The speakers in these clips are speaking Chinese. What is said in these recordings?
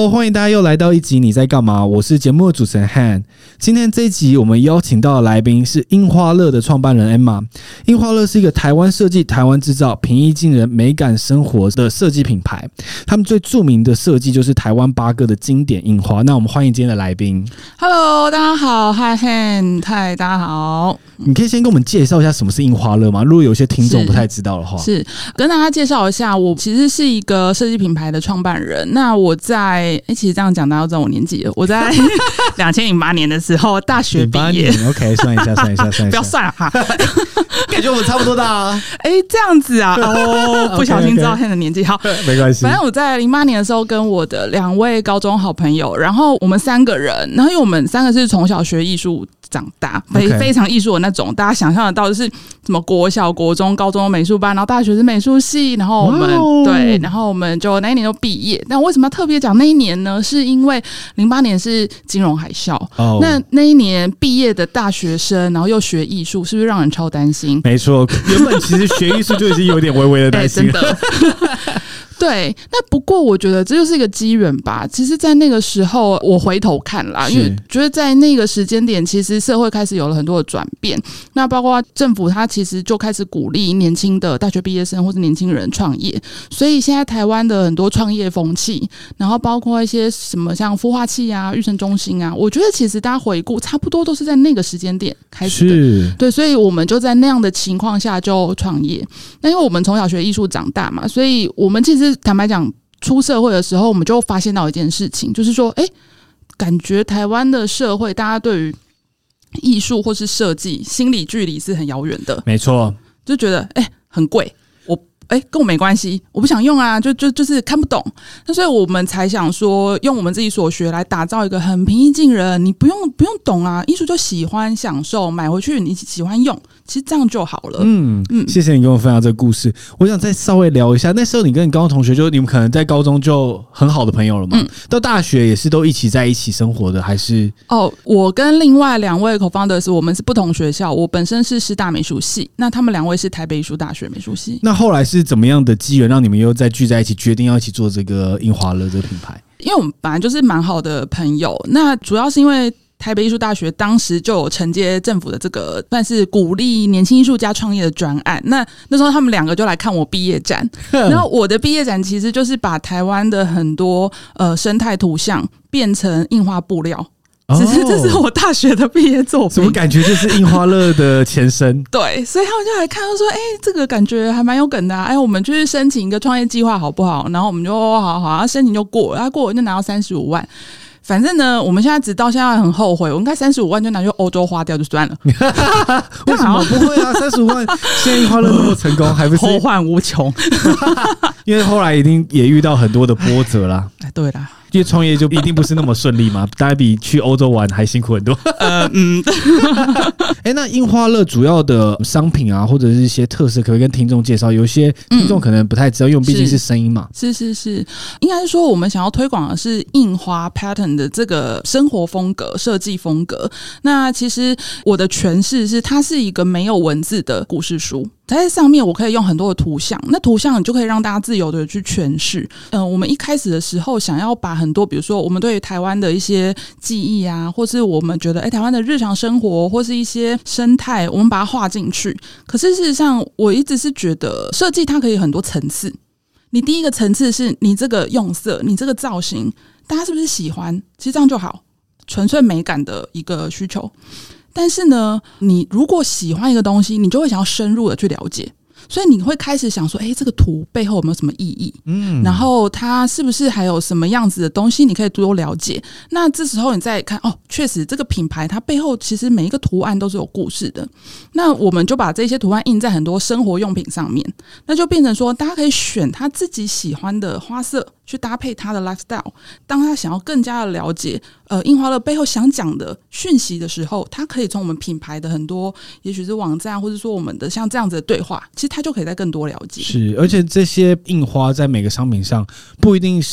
Hello， 欢迎大家又来到一集你在干嘛？我是节目的主持人 Han。今天这一集我们邀请到的来宾是印花乐的创办人 Emma。印花乐是一个台湾设计、台湾制造、平易近人、美感生活的设计品牌。他们最著名的设计就是台湾8个的经典印花。那我们欢迎今天的来宾。 Hello， 大家好，嗨 Han， 嗨，大家好。 你可以先跟我们介绍一下什么是印花乐吗？如果有些听众不太知道的话， 是跟大家介绍一下，我其实是一个设计品牌的创办人。那我在其实这样讲大家都知道我年纪了。我在2008年的时候大学毕业。 OK， 算一下， 不要算了哈。 感觉我们差不多大啊。 这样子啊，不小心知道 Han 的年纪。好， 没关系。 反正我在08年的时候跟我的2位高中好朋友，然后我们3个人，然后因为我们3个是从小学艺术长大，非常艺术的那种，大家想象得到就是什么国小、国中、高中美术班，然后大学是美术系，然后我们对，然后我们就那一年就毕业。但为什么要特别讲那一年呢？是因为08年是金融海啸，那一年毕业的大学生，然后又学艺术，是不是让人超担心？ 没错，原本其实学艺术就已经有点微微的担心了。 真的。对，那不过我觉得这就是一个机缘吧。其实在那个时候我回头看啦，因为觉得在那个时间点其实社会开始有了很多的转变，那包括政府它其实就开始鼓励年轻的大学毕业生或是年轻人创业，所以现在台湾的很多创业风气，然后包括一些什么像孵化器啊、育成中心啊，我觉得其实大家回顾差不多都是在那个时间点开始的。对，所以我们就在那样的情况下就创业。那因为我们从小学艺术长大嘛，所以我们其实坦白讲，出社会的时候，我们就发现到一件事情，就是说，感觉台湾的社会，大家对于艺术或是设计，心理距离是很遥远的。 没错， 就觉得很贵，跟我没关系，我不想用啊，就是看不懂。那所以我们才想说，用我们自己所学来打造一个很平易近人，你不用懂啊，艺术就喜欢享受，买回去你喜欢用，其实这样就好了。谢谢你跟我分享这个故事。我想再稍微聊一下，那时候你跟你高中同学，就你们可能在高中就很好的朋友了嘛？到大学也是都一起在一起生活的，还是？我跟另外2位 co-founders 我们是不同学校，我本身是师大美术系，那他们2位是台北艺术大学美术系。 那后来是怎么样的机缘让你们又再聚在一起，决定要一起做这个印花乐这个品牌？ 因为我们本来就是蛮好的朋友，那主要是因为台北艺术大学当时就有承接政府的这个算是鼓励年轻艺术家创业的专案，那时候他们2个就来看我毕业展，然后我的毕业展其实就是把台湾的很多生态图像变成印花布料。只是这是我大学的毕业作品， 怎么感觉就是印花乐的前身？ 对，所以他们就来看，说：“这个感觉还蛮有梗的啊！我们就去申请一个创业计划好不好？”然后我们就好，申请就过了，过了就拿到35万。反正呢，我们现在直到现在很后悔，我应该35万就拿去欧洲花掉就算了。 为什么不会啊？35万现在印花乐那么成功，还不是后患无穷？ 因为后来一定也遇到很多的波折啦。 对啦。 因为创业就一定不是那么顺利嘛，大概比去欧洲玩还辛苦很多。那印花乐主要的商品啊，或者是一些特色，可不可以跟听众介绍？有些听众可能不太知道，因为毕竟是声音嘛。 是，应该是说我们想要推广的是印花 pattern 的这个生活风格、设计风格。那其实我的诠释是，它是一个没有文字的故事书。在上面我可以用很多的图像，那图像你就可以让大家自由的去诠释。我们一开始的时候想要把很多，比如说我们对于台湾的一些记忆啊，或是我们觉得台湾的日常生活或是一些生态，我们把它画进去。可是事实上我一直是觉得设计它可以很多层次。你第一个层次是你这个用色，你这个造型，大家是不是喜欢？其实这样就好，纯粹美感的一个需求。但是呢，你如果喜欢一个东西，你就会想要深入的去了解，所以你会开始想说，这个图背后有没有什么意义？然后它是不是还有什么样子的东西你可以多了解？那这时候你再看，确实这个品牌它背后其实每一个图案都是有故事的。那我们就把这些图案印在很多生活用品上面，那就变成说，大家可以选他自己喜欢的花色去搭配他的 lifestyle。当他想要更加的了解印花乐背后想讲的讯息的时候，他可以从我们品牌的很多，也许是网站，或者说我们的像这样子的对话，其实他就可以再更多了解。 是，而且这些印花在每个商品上不一定是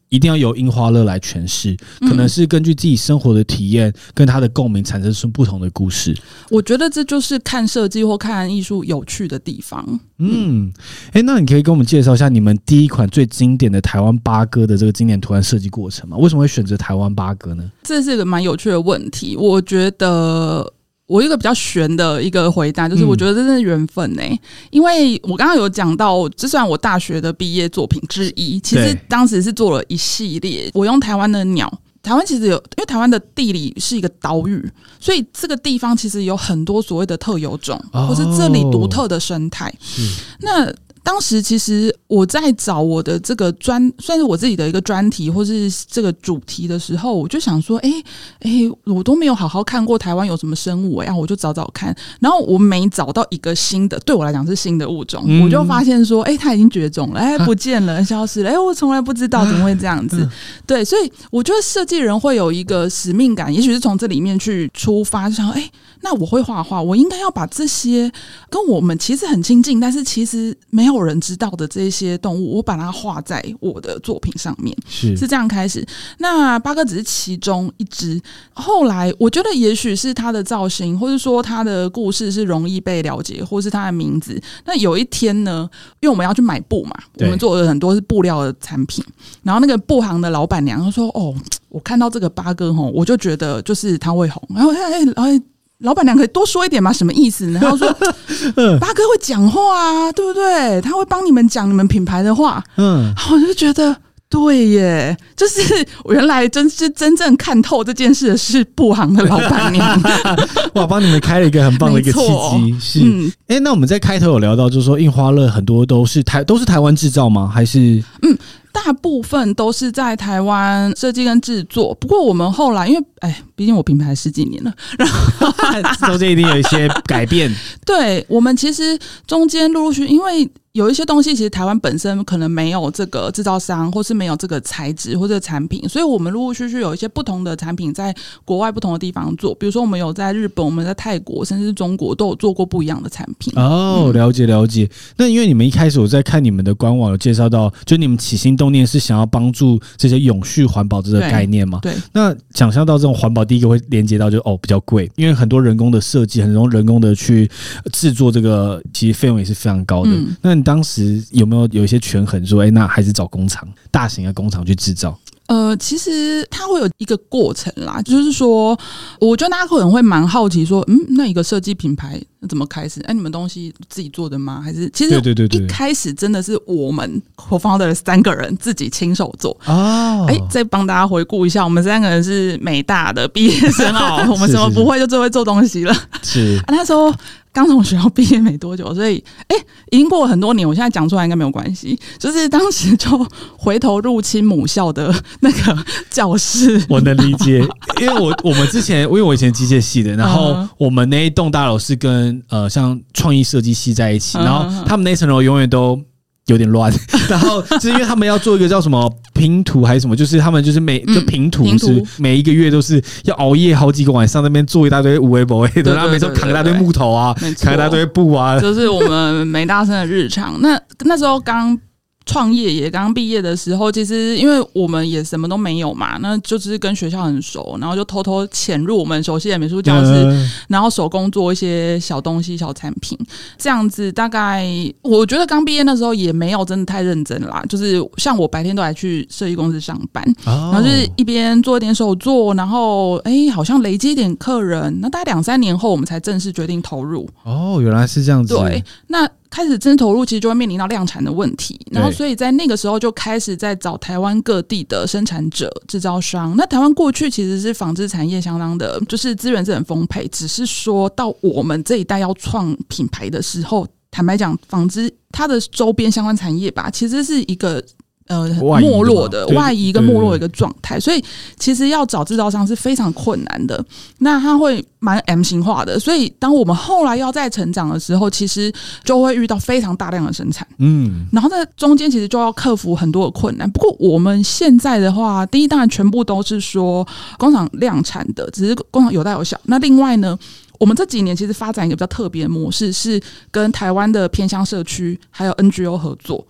一定要由樱花乐来诠释，可能是根据自己生活的体验跟他的共鸣产生出不同的故事。 我觉得这就是看设计或看艺术有趣的地方。 那你可以跟我们介绍一下你们第一款最经典的台湾八哥的这个经典图案设计过程吗？为什么会选择台湾八哥呢？ 这是一个蛮有趣的问题。我觉得我一个比较悬的一个回答就是，我觉得这是缘分因为我刚刚有讲到，这算我大学的毕业作品之一。其实当时是做了一系列，我用台湾的鸟。台湾其实因为台湾的地理是一个岛屿，所以这个地方其实有很多所谓的特有种，或是这里独特的生态。那当时其实我在找我的这个算是我自己的一个专题或是这个主题的时候，我就想说，我都没有好好看过台湾有什么生物我就找找看。然后我每找到一个新的，对我来讲是新的物种，我就发现说，它已经绝种了，不见了，消失了，我从来不知道怎么会这样子。对，所以我觉得设计人会有一个使命感，也许是从这里面去出发，就想，那我会画画，我应该要把这些跟我们其实很亲近，但是其实没有人知道的这些动物，我把它画在我的作品上面，是这样开始。那八哥只是其中一只，后来我觉得也许是它的造型，或是说它的故事是容易被了解，或是它的名字。那有一天呢，因为我们要去买布嘛，我们做了很多是布料的产品，然后那个布行的老板娘就说：“我看到这个八哥我就觉得就是它会红。”然后老板娘可以多说一点吗？什么意思呢？然后说八哥会讲话啊，对不对？他会帮你们讲你们品牌的话。我就觉得对耶，就是我原来真正看透这件事的是布行的老板娘。 哇，帮你们开了一个很棒的一个契机。是，那我们在开头有聊到，就是说印花乐很多都是台湾制造吗？还是大部分都是在台湾设计跟制作，不过我们后来因为毕竟我品牌10几年了，然后中间一定有一些改变。 对，我们其实中间陆续因为有一些东西其实台湾本身可能没有这个制造商，或是没有这个材质或者产品，所以我们陆陆续续有一些不同的产品在国外不同的地方做，比如说我们有在日本，我们在泰国，甚至是中国都有做过不一样的产品。 了解了解。那因为你们一开始我在看你们的官网有介绍到，就你们起心动念是想要帮助这些永续环保这个概念嘛？ 对。 那想象到这种环保，第一个会连接到就比较贵，因为很多人工的设计，很多人工的去制作这个，其实费用也是非常高的。那你当时有没有一些权衡说，那还是找工厂，大型的工厂去制造？ 其实它会有一个过程啦，就是说，我觉得大家可能会蛮好奇说，那一个设计品牌怎么开始？你们东西自己做的吗？还是其实一开始真的是我们 co-founder 3个人自己亲手做。再帮大家回顾一下，我们3个人是美大的毕业生我们什么不会就最会做东西了。 是那时候刚从学校毕业没多久，所以已经过了很多年，我现在讲出来应该没有关系。就是当时就回头入侵母校的那个教室， 我能理解，因为我们之前，因为我以前机械系的，然后我们那一栋大楼是跟像创意设计系在一起，然后他们那层楼永远都有点乱，然后就是因为他们要做一个叫什么拼图还是什么，就是他们就是就拼图是每一个月都是要熬夜好几个晚上那边做一大堆无为不为的，然后每次扛一大堆木头啊，扛一大堆布啊， 就是我们美大生的日常。那时候刚创业也刚毕业的时候，其实因为我们也什么都没有嘛，那就是跟学校很熟，然后就偷偷潜入我们熟悉的美术教室，然后手工做一些小东西、小产品，这样子。大概我觉得刚毕业那时候也没有真的太认真啦，就是像我白天都还去设计公司上班，然后就是一边做一点手作，然后好像累积一点客人。那大概2-3年后，我们才正式决定投入。 原来是这样子。 对，那开始真投入，其实就会面临到量产的问题，然后所以在那个时候就开始在找台湾各地的生产者、制造商。那台湾过去其实是纺织产业相当的，就是资源是很丰沛，只是说到我们这一代要创品牌的时候，坦白讲，纺织它的周边相关产业吧，其实是一个没落的外移跟没落的一个状态，所以其实要找制造商是非常困难的。那它会蛮 M 型化的，所以当我们后来要再成长的时候，其实就会遇到非常大量的生产，然后在中间其实就要克服很多的困难。不过我们现在的话，第一当然全部都是说工厂量产的，只是工厂有大有小。那另外呢，我们这几年其实发展一个比较特别的模式，是跟台湾的偏乡社区还有 NGO 合作。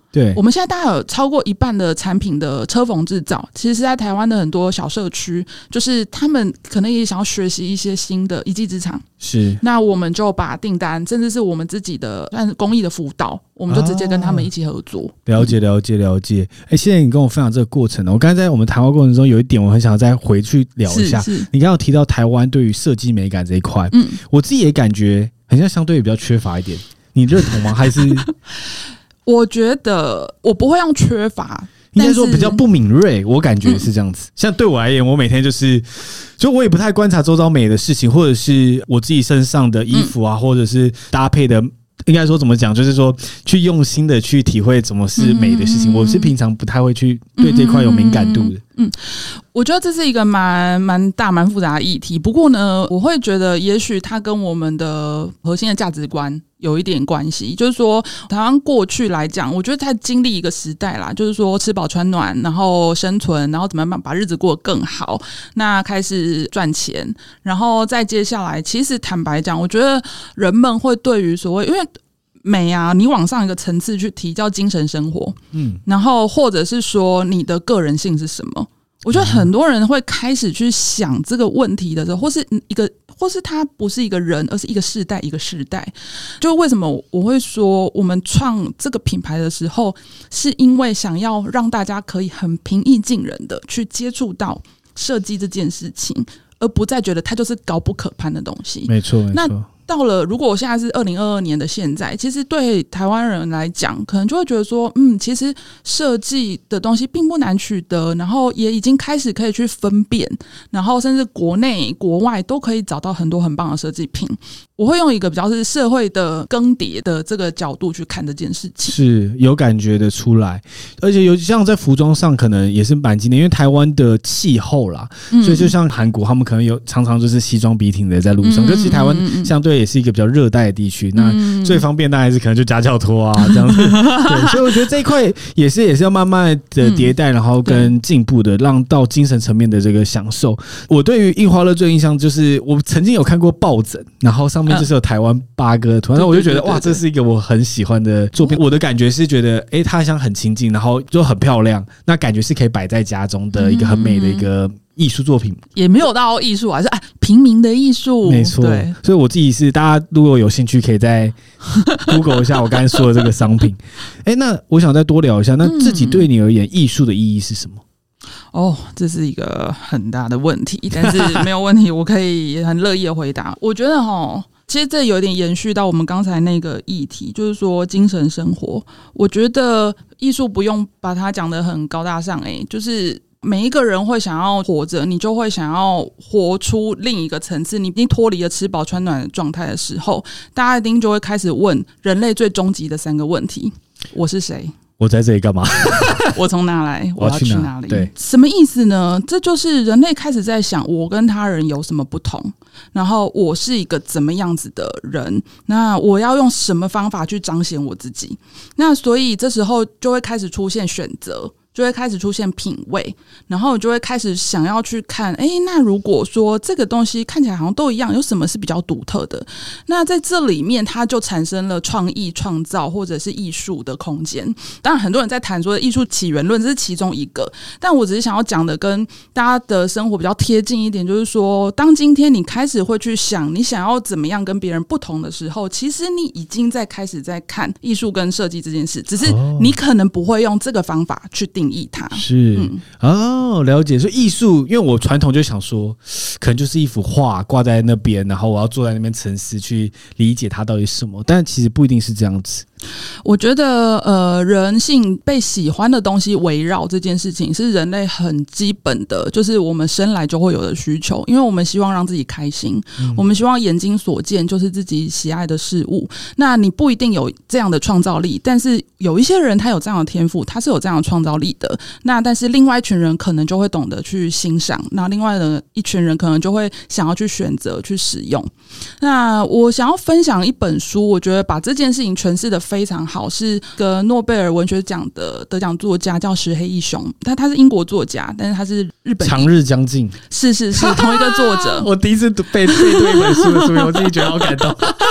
对， 我们现在大概有超过一半的产品的车缝制造，其实是在台湾的很多小社区，就是他们可能也想要学习一些新的一技之长。 是， 那我们就把订单，甚至是我们自己的算是公益的辅导，我们就直接跟他们一起合作。 了解。现在你跟我分享这个过程，我刚才在我们谈话过程中有一点，我很想要再回去聊一下。你刚刚有提到台湾对于设计美感这一块，我自己也感觉很像相对比较缺乏一点，你认同吗？还是？ 我觉得我不会用缺乏。 应该说比较不敏锐，我感觉是这样子。像对我而言，我每天就我也不太观察周遭美的事情，或者是我自己身上的衣服啊，或者是搭配的，应该说怎么讲，就是说去用心的去体会怎么是美的事情。我是平常不太会去对这块有敏感度的。 我觉得这是一个蛮大蛮复杂的议题。不过呢，我会觉得也许它跟我们的核心的价值观有一点关系。就是说，台湾过去来讲，我觉得在经历一个时代啦，就是说吃饱穿暖，然后生存，然后怎么样把日子过得更好，那开始赚钱，然后再接下来，其实坦白讲，我觉得人们会对于所谓因为美啊，你往上一个层次去提叫精神生活，然后或者是说你的个人性是什么？我觉得很多人会开始去想这个问题的时候，或是他不是一个人，而是一个世代一个世代。就为什么我会说我们创这个品牌的时候，是因为想要让大家可以很平易近人的去接触到设计这件事情，而不再觉得它就是高不可攀的东西。 没错。 那到了，如果我现在是2022年的现在，其实对台湾人来讲，可能就会觉得说，其实设计的东西并不难取得，然后也已经开始可以去分辨，然后甚至国内国外都可以找到很多很棒的设计品。我会用一个比较是社会的更迭的这个角度去看这件事情， 是有感觉的出来，而且有像在服装上可能也是蛮经典，因为台湾的气候啦，所以就像韩国，他们可能有常常就是西装笔挺的在路上，可是其实台湾相对也是一个比较热带的地区，那最方便当然是可能就夹脚拖啊这样子，对，所以我觉得这一块也是要慢慢的迭代，然后跟进步的，让到精神层面的这个享受。我对于印花乐最印象就是我曾经有看过抱枕，然后上面就是有台湾8个图案，那我就觉得哇，这是一个我很喜欢的作品。我的感觉是觉得，它像很亲近，然后就很漂亮，那感觉是可以摆在家中的一个很美的一个艺术作品，也没有到艺术，还是平民的艺术， 没错。所以我自己是大家如果有兴趣，可以再 Google 一下我刚才说的这个商品。那我想再多聊一下，那自己对你而言，艺术的意义是什么？ 这是一个很大的问题，但是没有问题，我可以很乐意的回答。我觉得其实这有点延续到我们刚才那个议题，就是说精神生活。我觉得艺术不用把它讲得很高大上，就是每一个人会想要活着，你就会想要活出另一个层次。你已经脱离了吃饱穿暖的状态的时候，大家一定就会开始问人类最终极的3个问题：我是谁？ 我在这里干嘛？ 我从哪来？我要去哪里？ 对， 什么意思呢？这就是人类开始在想我跟他人有什么不同，然后我是一个怎么样子的人，那我要用什么方法去彰显我自己。那所以这时候就会开始出现选择，就会开始出现品味，然后就会开始想要去看，那如果说这个东西看起来好像都一样，有什么是比较独特的？那在这里面它就产生了创意创造或者是艺术的空间。当然很多人在谈说艺术起源论，这是其中一个，但我只是想要讲的跟大家的生活比较贴近一点，就是说当今天你开始会去想你想要怎么样跟别人不同的时候，其实你已经在开始在看艺术跟设计这件事，只是你可能不会用这个方法去定义它。 是了解。所以艺术，因为我传统就想说可能就是一幅画挂在那边，然后我要坐在那边沉思去理解它到底是什么，但其实不一定是这样子。 我觉得人性被喜欢的东西围绕这件事情是人类很基本的，就是我们生来就会有的需求，因为我们希望让自己开心，我们希望眼睛所见就是自己喜爱的事物。那你不一定有这样的创造力，但是有一些人他有这样的天赋，他是有这样的创造力的，那但是另外一群人可能就会懂得去欣赏，那另外的一群人可能就会想要去选择去使用。那我想要分享一本书，我觉得把这件事情诠释的非常好，是个诺贝尔文学奖的得奖作家叫石黑一雄，他是英国作家，但是他是日本长日将近， 是同一个作者。 我第一次背对一本书的书名，我自己觉得好感动。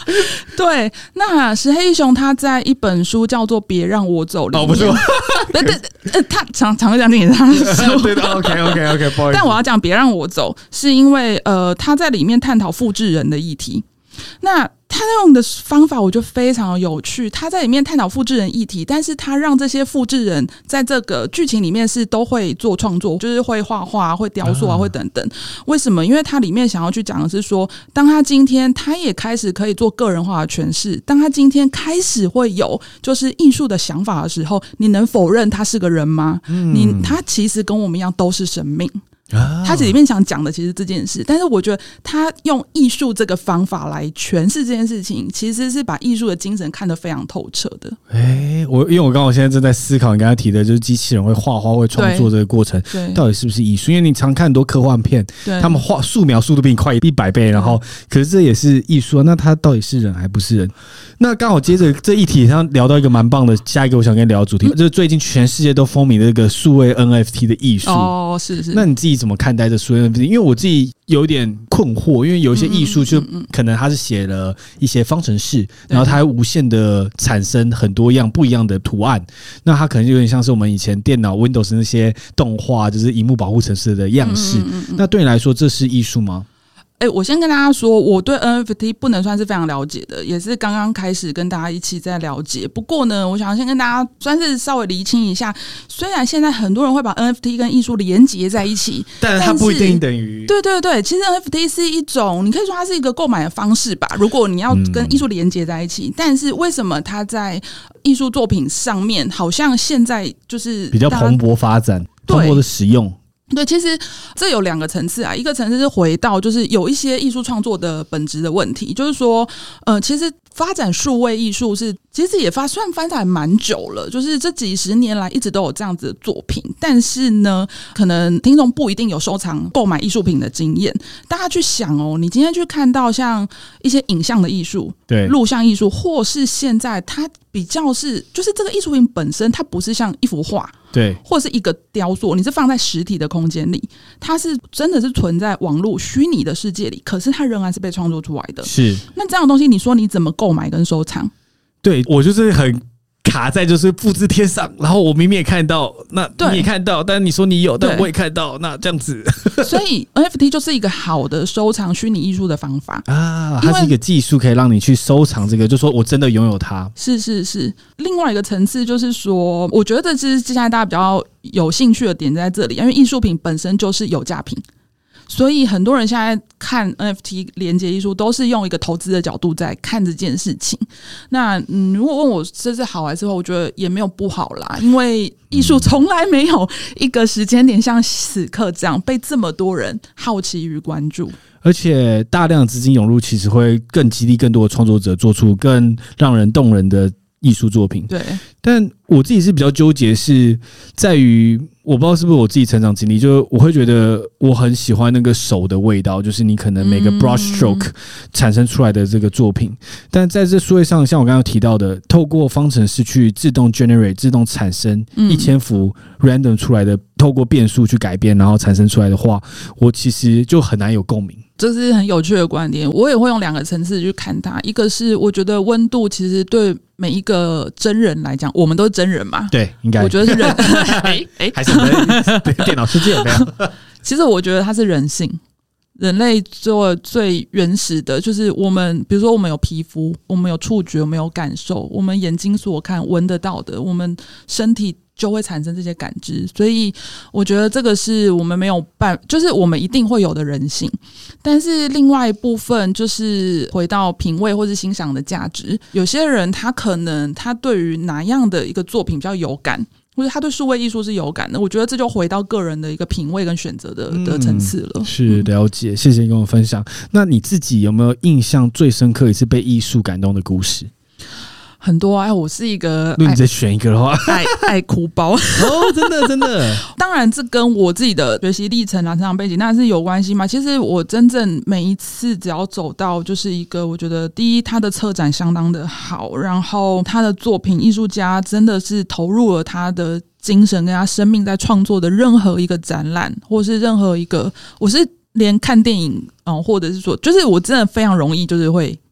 对，那石黑一雄他在一本书叫做《别让我走》里面， 不是， 对，他常讲这也是他的书， 对的 ，OK， 不好意思。 但我要讲《别让我走》，是因为他在里面探讨复制人的议题。那他用的方法我觉得非常有趣，他在里面探讨复制人议题，但是他让这些复制人在这个剧情里面是都会做创作，就是会画画、会雕塑啊、会等等。为什么？因为他里面想要去讲的是说，当他今天他也开始可以做个人化的诠释，当他今天开始会有就是艺术的想法的时候，你能否认他是个人吗？他其实跟我们一样都是生命。他里面想讲的其实这件事，但是我觉得他用艺术这个方法来诠释这件事情，其实是把艺术的精神看得非常透彻的。 因为我刚好现在正在思考你刚才提的，就是机器人会画画、会创作这个过程，到底是不是艺术？因为你常看很多科幻片，他们画素描速度比你快100倍，然后可是这也是艺术啊。那他到底是人还不是人？那刚好接着这一题上聊到一个蛮棒的，下一个我想跟你聊的主题，就是最近全世界都风靡的这个数位 NFT 的艺术。 是。 那你自己怎么看待这数位 NFT？ 因为我自己有点困惑，因为有一些艺术就可能他是写了一些方程式，然后它还无限的产生很多样不一样的图案，那它可能就有点像是我们以前电脑 Windows 那些动画，就是萤幕保护程式的样式。那对你来说，这是艺术吗？ 我先跟大家说，我对 NFT 不能算是非常了解的，也是刚刚开始跟大家一起在了解。不过呢，我想先跟大家算是稍微厘清一下，虽然现在很多人会把 NFT 跟艺术连结在一起， 但是它不一定等于。 对，其实 NFT 是一种，你可以说它是一个购买的方式吧，如果你要跟艺术连结在一起。但是为什么它在艺术作品上面好像现在就是比较蓬勃发展、蓬勃的使用？ 对，其实这有2个层次啊，一个层次是回到就是有一些艺术创作的本质的问题，就是说，其实发展数位艺术其实也发展蛮久了，就是这几十年来一直都有这样子的作品，但是呢，可能听众不一定有收藏购买艺术品的经验。大家去想哦，你今天去看到像一些影像的艺术、 对， 录像艺术，或是现在它比较是，就是这个艺术品本身它不是像一幅画。 对， 或是一个雕塑，你是放在实体的空间里，它是真的是存在网络虚拟的世界里，可是它仍然是被创作出来的。 是， 那这样的东西，你说你怎么购买跟收藏？ 对，我就是很卡在就是复制贴上，然后我明明也看到，那你也看到，但你说你有，但我也看到，那这样子， 所以 NFT 就是一个好的收藏虚拟艺术的方法啊，它是一个技术，可以让你去收藏这个，就说我真的拥有它。 是。另外一个层次就是说，我觉得这是现在大家比较有兴趣的点在这里，因为艺术品本身就是有价品。所以很多人现在看 NFT 连结艺术都是用一个投资的角度在看这件事情。那如果问我这是好还是坏，我觉得也没有不好啦，因为艺术从来没有一个时间点像此刻这样被这么多人好奇与关注。 而且大量的资金涌入，其实会更激励更多的创作者做出更让人动人的艺术作品。 对， 但我自己是比较纠结，是在于我不知道是不是我自己成长经历，就我会觉得我很喜欢那个手的味道，就是你可能每个 brush stroke 产生出来的这个作品。但在这数位上，像我刚刚提到的，透过方程式去自动 generate 自动产生1000幅 random 出来的，透过变数去改编，然后产生出来的画，我其实就很难有共鸣。 这是很有趣的观点，我也会用2个层次去看它。一个是我觉得温度其实对每一个真人来讲，我们都是真人嘛， 对，应该我觉得是人还是电脑世界有没有？ 其实我觉得它是人性，人类做最原始的就是我们，比如说我们有皮肤，我们有触觉，我们有感受，我们眼睛所看闻得到的，我们身体就会产生这些感知，所以我觉得这个是我们没有就是我们一定会有的人性。但是另外一部分就是回到品味或是欣赏的价值，有些人他可能他对于哪样的一个作品比较有感，或者他对数位艺术是有感的，我觉得这就回到个人的一个品味跟选择的层次了。 是，了解，谢谢你跟我分享。那你自己有没有印象最深刻一次被艺术感动的故事？ 很多我是一个， 如果你再选一个的话， 爱哭包哦， 真的。当然，这跟我自己的学习历程啊、成长背景那是有关系嘛。其实我真正每一次只要走到，就是一个我觉得第一，他的策展相当的好，然后他的作品，艺术家真的是投入了他的精神跟他生命在创作的任何一个展览，或是任何一个，我是连看电影或者是说，就是我真的非常容易就是会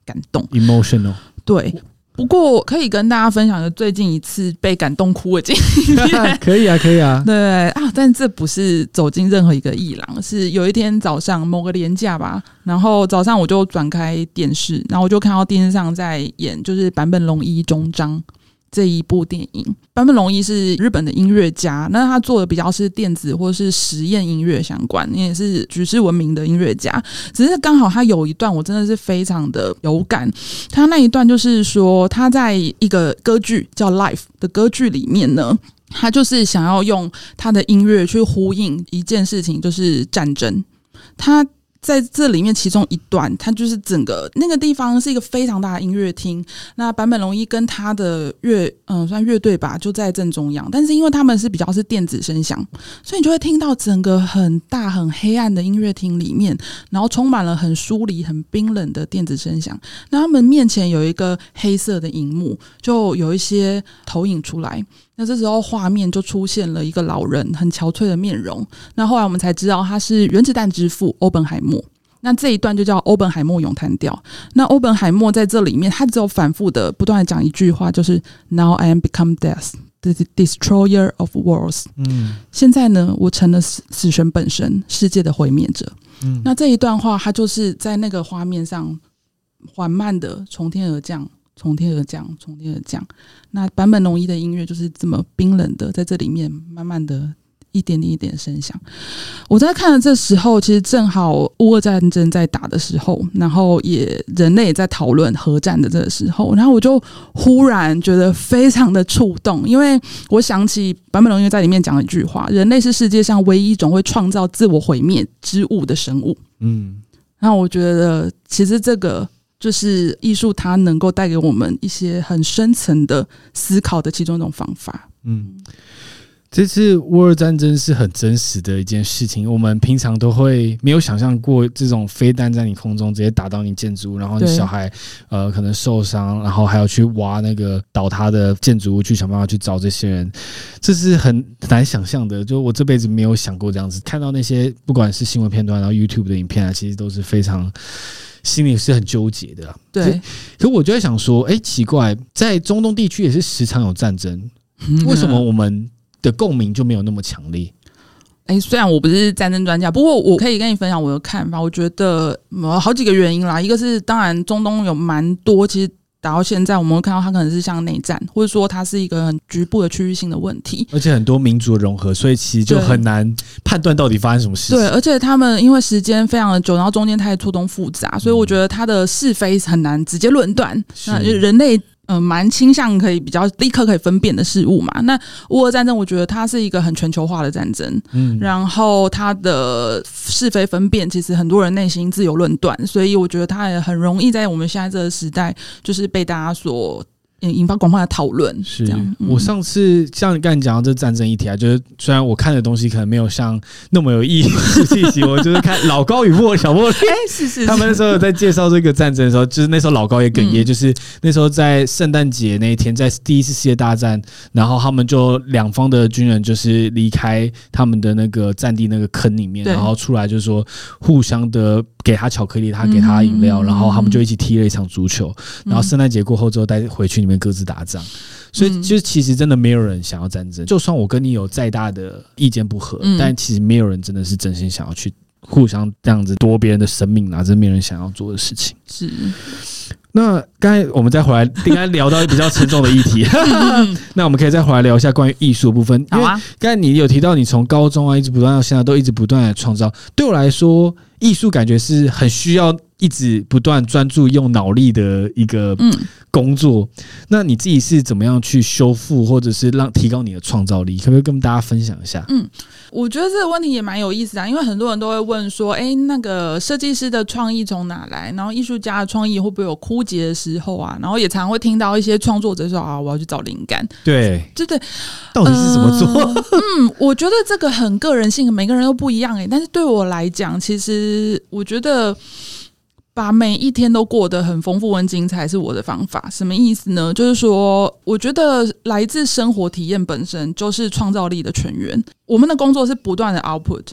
感动 emotional。 对，不过可以跟大家分享的最近一次被感动哭的经验可以啊可以啊。 对啊，但这不是走进任何一个艺廊，是有一天早上某个连假吧，然后早上我就转开电视，然后我就看到电视上在演就是坂本龙一终章这一部电影。坂本龙一是日本的音乐家，那他做的比较是电子或是实验音乐相关，也是举世闻名的音乐家。只是刚好他有一段我真的是非常的有感，他那一段就是说他在一个歌剧叫 Life 的歌剧里面呢，他就是想要用他的音乐去呼应一件事情，就是战争。他在这里面其中一段，它就是整个那个地方是一个非常大的音乐厅，那坂本龙一跟他的算乐队吧，就在正中央，但是因为他们是比较是电子声响，所以你就会听到整个很大很黑暗的音乐厅里面，然后充满了很疏离很冰冷的电子声响，那他们面前有一个黑色的萤幕，就有一些投影出来，那这时候画面就出现了一个老人很憔悴的面容，那后来我们才知道他是原子弹之父欧本海默，那这一段就叫欧本海默咏叹调。那欧本海默在这里面他只有反复的不断的讲一句话，就是 Now I am become death, the destroyer of worlds。 现在呢我成了死神本身，世界的毁灭者。那这一段话他就是在那个画面上缓慢的从天而降，从天而降，从天而降。那坂本龙一的音乐就是这么冰冷的在这里面慢慢的一点点一点声响。我在看的这时候其实正好乌俄战争在打的时候，然后人类也在讨论核战的这个时候，然后我就忽然觉得非常的触动，因为我想起坂本龙一在里面讲了一句话，人类是世界上唯一一种会创造自我毁灭之物的生物。然后我觉得其实这个就是艺术它能够带给我们一些很深层的思考的其中一种方法。 这次乌俄战争是很真实的一件事情，我们平常都会没有想象过这种飞弹在你空中直接打到你建筑物，然后你小孩可能受伤，然后还要去挖那个倒塌的建筑物去想办法去找这些人，这是很难想象的。就我这辈子没有想过这样子，看到那些不管是新闻片段然后 YouTube 的影片啊，其实都是非常心里是很纠结的。 对， 可我就在想说奇怪，在中东地区也是时常有战争，为什么我们的共鸣就没有那么强烈？ 虽然我不是战争专家，不过我可以跟你分享我的看法。我觉得好几个原因啦，一个是当然中东有蛮多，其实打到现在我们会看到它可能是像内战，或者说它是一个很局部的区域性的问题， 而且很多民族的融合，所以其实就很难判断到底发生什么事情。 对，而且他们因为时间非常的久，然后中间太错综复杂，所以我觉得它的是非很难直接论断。那人类蛮倾向可以比较立刻可以分辨的事物嘛。那乌俄战争我觉得它是一个很全球化的战争，然后它的是非分辨其实很多人内心自有论断，所以我觉得它也很容易在我们现在这个时代就是被大家所引发广泛的讨论。 是我上次像你刚才讲到这战争议题啊，就是虽然我看的东西可能没有像那么有意义，我就是看老高与小茉莉，是他们那时候在介绍这个战争的时候，就是那时候老高也哽咽，就是那时候在圣诞节那一天，在第一次世界大战，然后他们就两方的军人就是离开他们的那个战地那个坑里面，然后出来就是说互相的给他巧克力，他给他饮料，然后他们就一起踢了一场足球，然后圣诞节过后之后带回去里面各自打仗。所以就其实真的没有人想要战争，就算我跟你有再大的意见不合，但其实没有人真的是真心想要去互相这样子夺别人的生命，这没有人想要做的事情。 是。 那刚才我们再回来，应该聊到比较沉重的议题，那我们可以再回来聊一下关于艺术部分。 好啊。 刚才你有提到你从高中啊一直不断到现在都一直不断的创造，对我来说，艺术感觉是很需要一直不断专注用脑力的一个工作。那你自己是怎么样去修复或者是提高你的创造力？可不可以跟大家分享一下？ 我觉得这个问题也蛮有意思啊，因为很多人都会问说，那个设计师的创意从哪来？然后艺术家的创意会不会有枯竭的时候啊？然后也常会听到一些创作者说我要去找灵感。对， 到底是怎么做？ 我觉得这个很个人性，每个人都不一样但是对我来讲，其实我觉得把每一天都过得很丰富跟精彩是我的方法。什么意思呢？就是说我觉得来自生活体验本身就是创造力的泉源。我们的工作是不断的 output，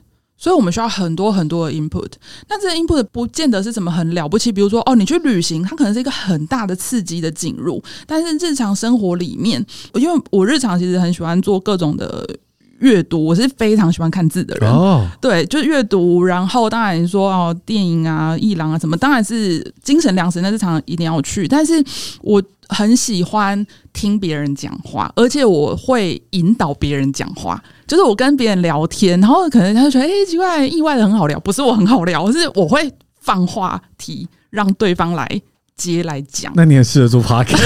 所以我们需要很多很多的 input。那这个 input 不见得是什么很了不起，比如说你去旅行，它可能是一个很大的刺激的进入，但是日常生活里面，因为我日常其实很喜欢做各种的阅读，我是非常喜欢看字的人。对，就是阅读，然后当然说电影啊、艺廊啊什么，当然是精神粮食，那日常一定要去。但是我很喜欢听别人讲话，而且我会引导别人讲话。就是我跟别人聊天，然后可能他就觉得奇怪，意外的很好聊，不是我很好聊，是我会放话题让对方来接来讲。 那你很适合做 podcast。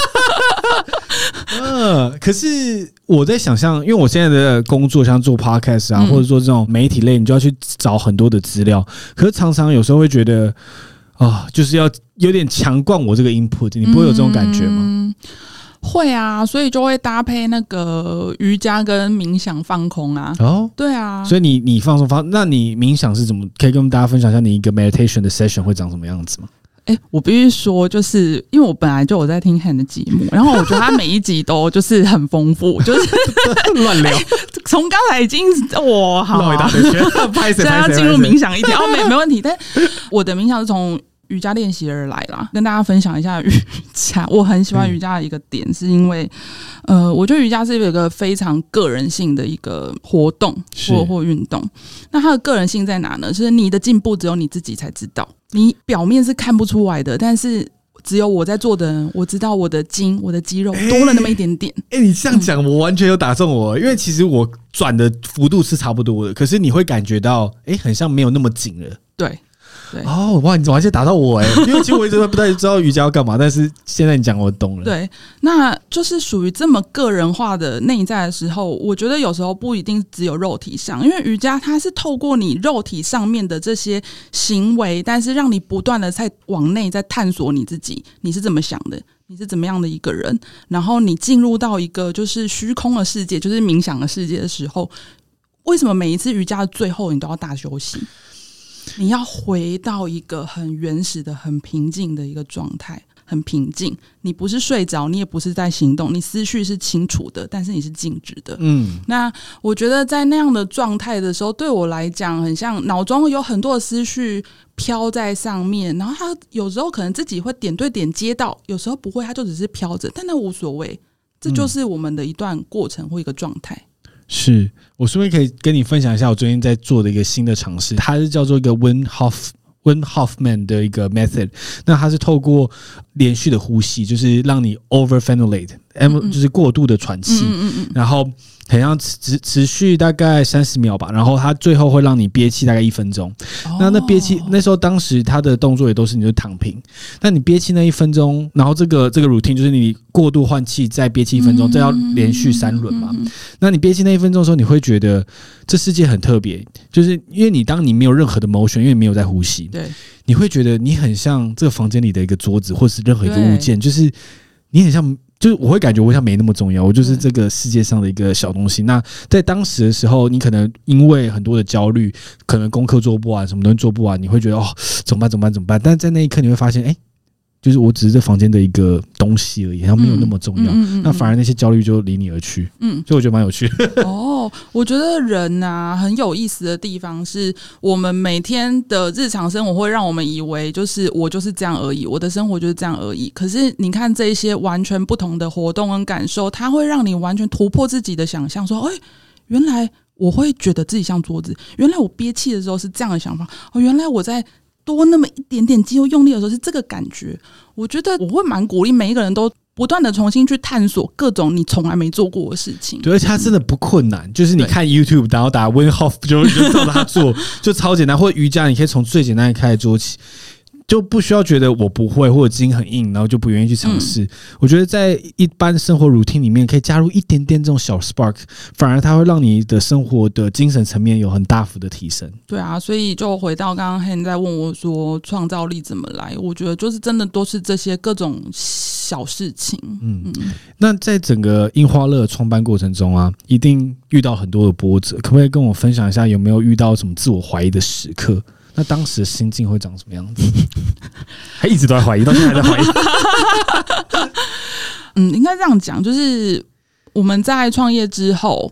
可是我在想象，因为我现在的工作像做 podcast 啊，或者说这种媒体类，你就要去找很多的资料。可是常常有时候会觉得就是要有点强灌我这个 input， 你不会有这种感觉吗？ 会啊，所以就会搭配那个瑜伽跟冥想放空啊。对啊， 所以你放松那你冥想是怎么？可以跟大家分享一下你一个 meditation 的 session 会长什么样子吗？ 我必须说，就是因为我本来就有在听 Han 的节目，然后我觉得他每一集都就是很丰富，就是乱聊。 从刚才已经好， 绕一大堆圈， 现在要进入冥想一点，没问题。但我的冥想是从瑜伽练习而来啦，跟大家分享一下瑜伽。我很喜欢瑜伽的一个点，是因为我觉得瑜伽是有一个非常个人性的一个活动或运动。那它的个人性在哪呢？就是你的进步只有你自己才知道，你表面是看不出来的，但是只有我在做的人，我知道我的筋、我的肌肉多了那么一点点。 你这样讲，我完全有打中我，因为其实我转的幅度是差不多的，可是你会感觉到，很像没有那么紧了。 对。 哇，你完全打到我因为其实我一直不太知道瑜伽要干嘛，但是现在你讲我懂了。 对，那就是属于这么个人化的内在的时候，我觉得有时候不一定只有肉体上，因为瑜伽它是透过你肉体上面的这些行为，但是让你不断的在往内在探索你自己，你是怎么想的，你是怎么样的一个人，然后你进入到一个就是虚空的世界，就是冥想的世界的时候，为什么每一次瑜伽的最后你都要大休息？你要回到一个很原始的、很平静的一个状态，很平静。你不是睡着，你也不是在行动，你思绪是清楚的，但是你是静止的。那我觉得在那样的状态的时候，对我来讲，很像脑中有很多的思绪飘在上面，然后它有时候可能自己会点对点接到，有时候不会，它就只是飘着，但那无所谓。这就是我们的一段过程或一个状态。 是我顺便可以跟你分享一下我最近在做的一个新的尝试，它是叫做一个 Wim Hof 的一个 method。 那它是透过连续的呼吸，就是让你 overventilate， 就是过度的喘气，然后很像持续大概30秒吧，然后它最后会让你憋气大概1分钟。那憋气那时候当时它的动作也都是你就躺平，那你憋气那1分钟，然后这个 routine 就是你过度换气再憋气1分钟，这要连续3轮嘛。那你憋气那1分钟的时候，你会觉得这世界很特别，就是因为当你没有任何的 motion， 因为你没有在呼吸， 对， 你会觉得你很像这个房间里的一个桌子，或是任何一个物件，就是你很像，就是我会感觉我像没那么重要，我就是这个世界上的一个小东西。那在当时的时候，你可能因为很多的焦虑，可能功课做不完，什么东西做不完，你会觉得怎么办？但是在那一刻你会发现，就是我只是这房间的一个东西而已，它没有那么重要。那反而那些焦虑就离你而去。所以我觉得蛮有趣的。 我觉得人啊很有意思的地方是，我们每天的日常生活会让我们以为就是我就是这样而已，我的生活就是这样而已。可是你看这些完全不同的活动跟感受，它会让你完全突破自己的想象，说原来我会觉得自己像桌子，原来我憋气的时候是这样的想法，原来我在多那么一点点肌肉用力的时候是这个感觉。我觉得我会蛮鼓励每一个人都不断的重新去探索各种你从来没做过的事情。 对，而且它真的不困难，就是你看 YouTube 然后打 Wim Hof 就照着它做，就超简单。或者瑜伽你可以从最简单的开始做起，就不需要觉得我不会或者筋很硬，然后就不愿意去尝试。我觉得在一般生活 routine 里面可以加入一点点这种小 spark， 反而它会让你的生活的精神层面有很大幅的提升。对啊，所以就回到刚刚 Han 在问我说创造力怎么来，我觉得就是真的都是这些各种小事情。 那在整个樱花乐创办过程中啊，一定遇到很多的波折，可不可以跟我分享一下有没有遇到什么自我怀疑的时刻？那当时的心境会长什么样子？还一直都在怀疑，到现在还在怀疑。应该这样讲，就是我们在创业之后，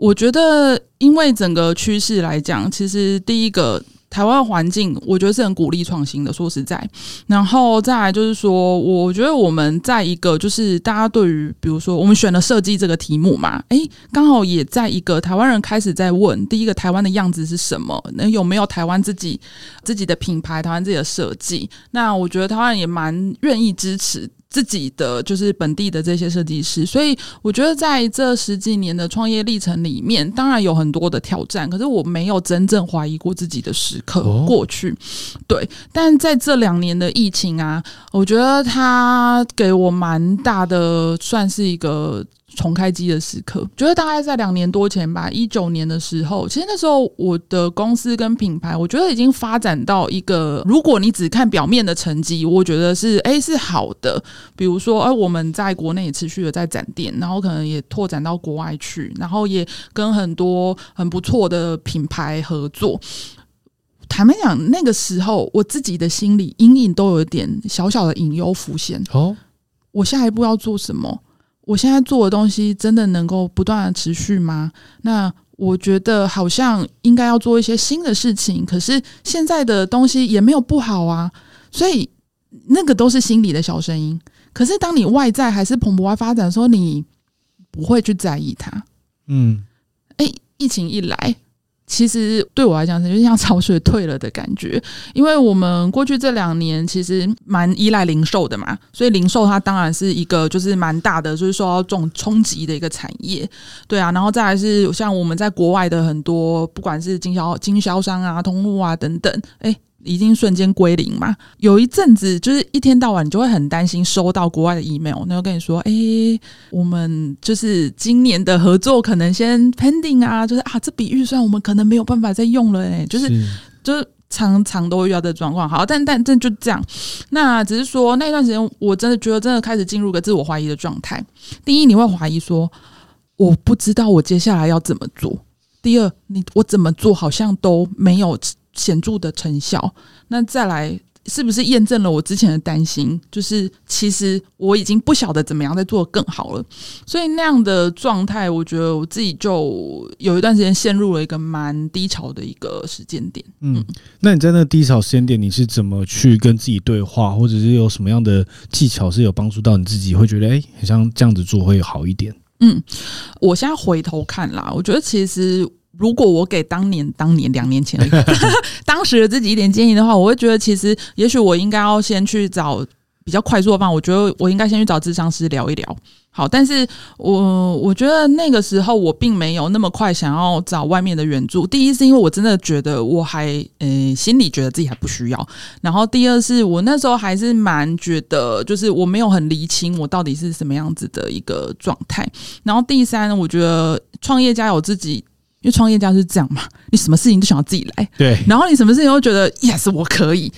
我觉得因为整个趋势来讲，其实第一个台湾环境我觉得是很鼓励创新的，说实在。然后再来就是说，我觉得我们在一个就是大家对于比如说我们选了设计这个题目嘛，刚好也在一个台湾人开始在问，第一个台湾的样子是什么，那有没有台湾自己的品牌，台湾自己的设计。那我觉得台湾人也蛮愿意支持自己的就是本地的这些设计师，所以我觉得在这10几年的创业历程里面，当然有很多的挑战，可是我没有真正怀疑过自己的时刻过去。对，但在这2年的疫情啊，我觉得它给我蛮大的，算是一个重开机的时刻。觉得大概在2年多前吧，19年的时候，其实那时候我的公司跟品牌我觉得已经发展到一个，如果你只看表面的成绩，我觉得是好的。比如说我们在国内也持续的在展店，然后可能也拓展到国外去，然后也跟很多很不错的品牌合作。坦白讲，那个时候我自己的心里隐隐都有一点小小的隐忧浮现。我下一步要做什么？我现在做的东西真的能够不断的持续吗？那我觉得好像应该要做一些新的事情，可是现在的东西也没有不好啊，所以那个都是心里的小声音。可是当你外在还是蓬勃发展的时候，你不会去在意它。疫情一来，其实对我来讲就像潮水退了的感觉，因为我们过去这2年其实蛮依赖零售的嘛，所以零售它当然是一个就是蛮大的，就是受到这种冲击的一个产业。对啊，然后再来是像我们在国外的很多不管是经销商啊、通路啊等等，已经瞬间归零嘛。有一阵子就是一天到晚你就会很担心收到国外的 email， 那就跟你说我们就是今年的合作可能先 pending 啊，就是这笔预算我们可能没有办法再用了就是常常都会遇到的状况。好，但就这样。那只是说那段时间我真的觉得真的开始进入个自我怀疑的状态。第一，你会怀疑说我不知道我接下来要怎么做。第二，我怎么做好像都没有显著的成效。那再来是不是验证了我之前的担心，就是其实我已经不晓得怎么样再做得更好了。所以那样的状态，我觉得我自己就有一段时间陷入了一个蛮低潮的一个时间点。 那你在那个低潮时间点，你是怎么去跟自己对话，或者是有什么样的技巧是有帮助到你自己，会觉得很像这样子做会好一点？ 我现在回头看啦，我觉得其实如果我给当年2年前而已当时的自己一点建议的话，我会觉得其实也许我应该要先去找比较快速的方法，我觉得我应该先去找諮商师聊一聊。好，但是我觉得那个时候我并没有那么快想要找外面的援助。第一是因为我真的觉得我还心里觉得自己还不需要，然后第二是我那时候还是蛮觉得就是我没有很厘清我到底是什么样子的一个状态。然后第三，我觉得创业家有自己，因为创业家是这样嘛，你什么事情都想要自己来， 对， 然后你什么事情都觉得 yes 我可以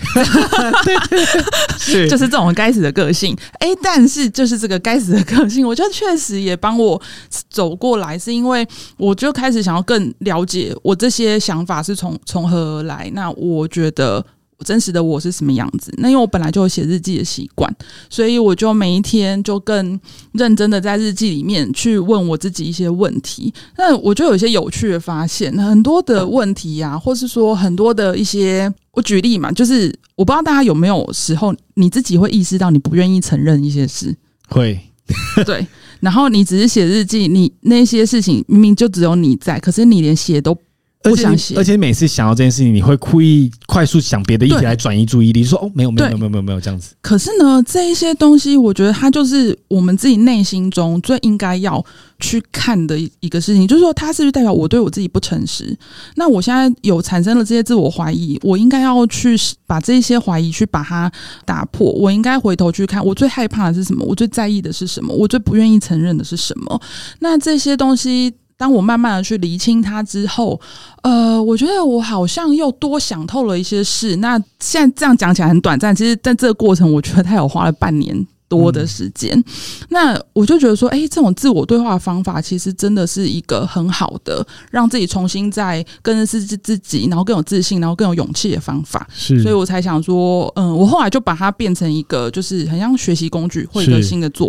对，就是这种该死的个性。但是就是这个该死的个性，我觉得确实也帮我走过来，是因为我就开始想要更了解我这些想法是从何而来。那我觉得真实的我是什么样子。那因为我本来就有写日记的习惯，所以我就每一天就更认真的在日记里面去问我自己一些问题。那我就有一些有趣的发现，很多的问题啊，或是说很多的一些，我举例嘛，就是我不知道大家有没有时候你自己会意识到你不愿意承认一些事。 会对，然后你只是写日记，你那些事情明明就只有你在，可是你连写都不想写， 而且每次想到这件事情，你会故意快速想别的议题来转移注意力，说没有这样子。 可是呢，这一些东西，我觉得它就是我们自己内心中最应该要去看的一个事情，就是说，它是不是代表我对我自己不诚实？那我现在有产生了这些自我怀疑，我应该要去把这些怀疑去把它打破。我应该回头去看，我最害怕的是什么？我最在意的是什么？我最不愿意承认的是什么？那这些东西，当我慢慢的去厘清它之后，我觉得我好像又多想透了一些事。那现在这样讲起来很短暂，其实在这个过程，我觉得他有花了半年多的时间。那我就觉得说，这种自我对话的方法，其实真的是一个很好的让自己重新再更认识自己，然后更有自信，然后更有勇气的方法。 是， 所以我才想说，我后来就把它变成一个就是很像学习工具或一个新的作品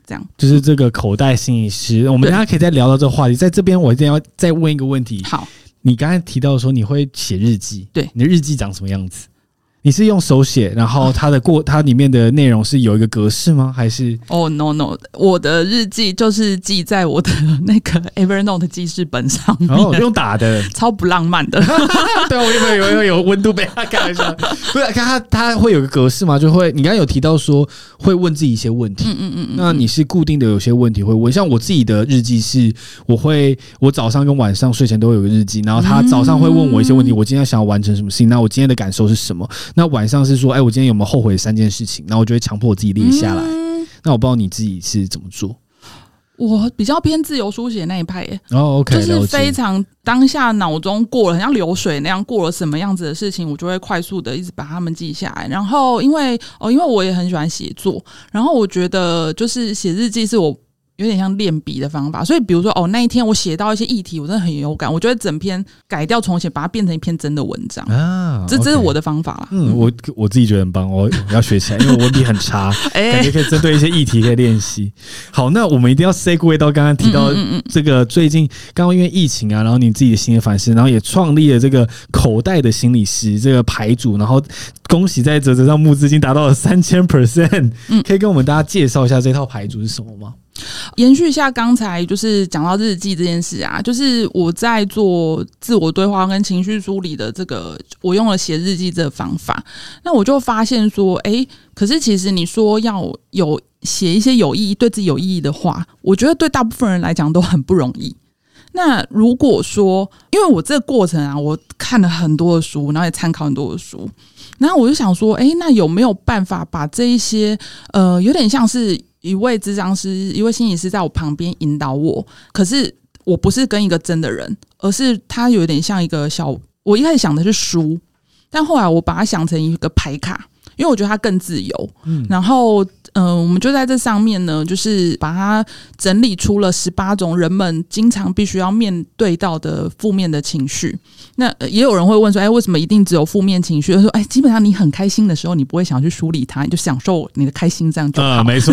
这样就是这个口袋心理师。我们大家可以再聊到这个话题，在这边我一定要再问一个问题。 好， 你刚才提到说你会写日记， 对， 你的日记长什么样子？你是用手写，然后它里面的内容是有一个格式吗？还是 no， 我的日记就是记在我的那个 Evernote 记事本上面， 用打的， 超不浪漫的。 对，我有温度被他开玩笑，不是他会有个格式吗？就会你刚刚有提到说会问自己一些问题，那你是固定的有些问题会问，像我自己的日记是我早上跟晚上睡前都有个日记，然后他早上会问我一些问题，我今天想要完成什么事情，那我今天的感受是什么？那晚上是说，我今天有没有后悔3件事情？然后我就会强迫我自己列下来。那我不知道你自己是怎么做。 我比较偏自由书写那一派耶。 OK， 就是非常当下脑中过了，很像流水那样过了什么样子的事情，我就会快速的一直把它们记下来。然后因为我也很喜欢写作，然后我觉得就是写日记是我有点像练笔的方法，所以比如说那一天我写到一些议题，我真的很有感，我就会整篇改掉重写，把它变成一篇真的文章啊。这是我的方法啦。 我自己觉得很棒，我要学起来，因为我文笔很差，感觉可以针对一些议题可以练习。好，那我们一定要 segue 到刚刚提到这个最近刚刚因为疫情啊，然后你自己的心理反思，然后也创立了这个口袋的心理师这个牌组，然后恭喜在嘖上募资已经达到了3000%，可以跟我们大家介绍一下这套牌组是什么吗？ 延续一下刚才就是讲到日记这件事啊，就是我在做自我对话跟情绪梳理的这个，我用了写日记这个方法，那我就发现说，可是其实你说要有写一些有意义、对自己有意义的话，我觉得对大部分人来讲都很不容易。那如果说，因为我这个过程啊，我看了很多的书，然后也参考很多的书，然后我就想说，那有没有办法把这一些有点像是一位咨商师、一位心理师在我旁边引导我，可是我不是跟一个真的人，而是他有点像一个我一开始想的是书，但后来我把它想成一个牌卡，因为我觉得它更自由。然后我们就在这上面呢，就是把它整理出了18种人们经常必须要面对到的负面的情绪。那也有人会问说，为什么一定只有负面情绪？说，基本上你很开心的时候，你不会想去梳理它，你就享受你的开心，这样就好。 没错。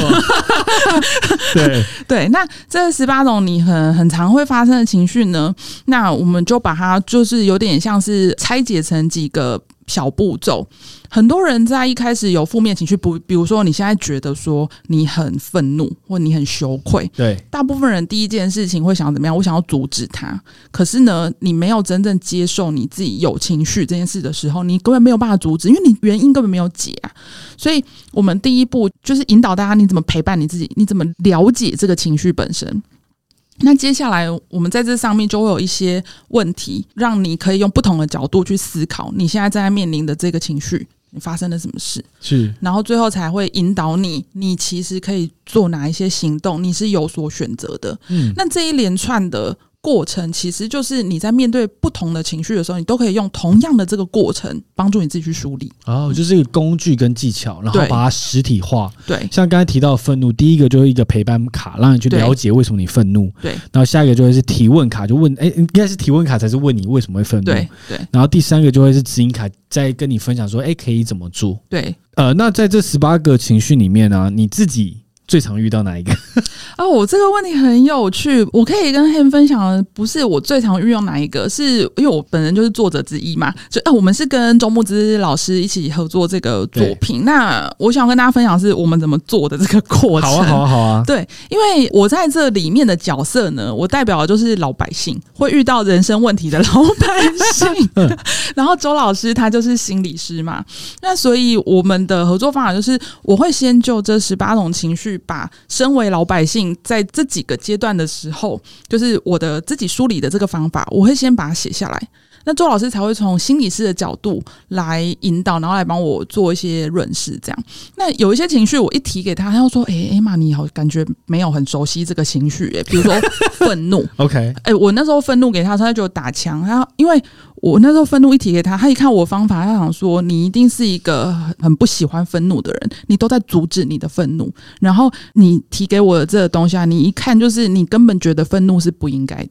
对，那这18种你很常会发生的情绪呢，那我们就把它就是有点像是拆解成几个小步骤。很多人在一开始有负面情绪，比如说你现在觉得说你很愤怒或你很羞愧， 对， 大部分人第一件事情会想怎么样？我想要阻止它。可是呢，你没有真正接受你自己有情绪这件事的时候，你根本没有办法阻止，因为你原因根本没有解啊。所以我们第一步就是引导大家，你怎么陪伴你自己，你怎么了解这个情绪本身。那接下来我们在这上面就会有一些问题，让你可以用不同的角度去思考你现在正在面临的这个情绪，你发生了什么事， 是， 然后最后才会引导你其实可以做哪一些行动，你是有所选择的。那这一连串的过程其实就是你在面对不同的情绪的时候，你都可以用同样的这个过程帮助你自己去梳理。 就是一个工具跟技巧，然后把它实体化。对，像刚才提到的愤怒，第一个就是一个陪伴卡，让你去了解为什么你愤怒。对，然后下一个就会是提问卡，就问，应该是提问卡才是问你为什么会愤怒。对，然后第三个就会是指引卡，再跟你分享说，可以怎么做。对，那在这18个情绪里面呢，你自己最常遇到哪一个？ 我这个问题很有趣，我可以跟 Han 分享的不是我最常运用哪一个，是因为我本人就是作者之一嘛，就我们是跟周慕姿老师一起合作这个作品。那我想跟大家分享是我们怎么做的这个过程。 好啊。 对，因为我在这里面的角色呢，我代表的就是老百姓，会遇到人生问题的老百姓。然后周老师他就是心理师嘛，那所以我们的合作方法就是我会先就这18种情绪，把身为老百姓在这几个阶段的时候，就是我的自己梳理的这个方法，我会先把它写下来。那周老师才会从心理师的角度来引导，然后来帮我做一些润饰这样。那有一些情绪我一提给他，他就说Emma 你好感觉没有很熟悉这个情绪比如说愤怒 OK 我那时候愤怒给他，他就打枪，他因为我那时候愤怒一提给他，他一看我方法，他想说你一定是一个很不喜欢愤怒的人，你都在阻止你的愤怒，然后你提给我的这个东西啊，你一看就是你根本觉得愤怒是不应该的。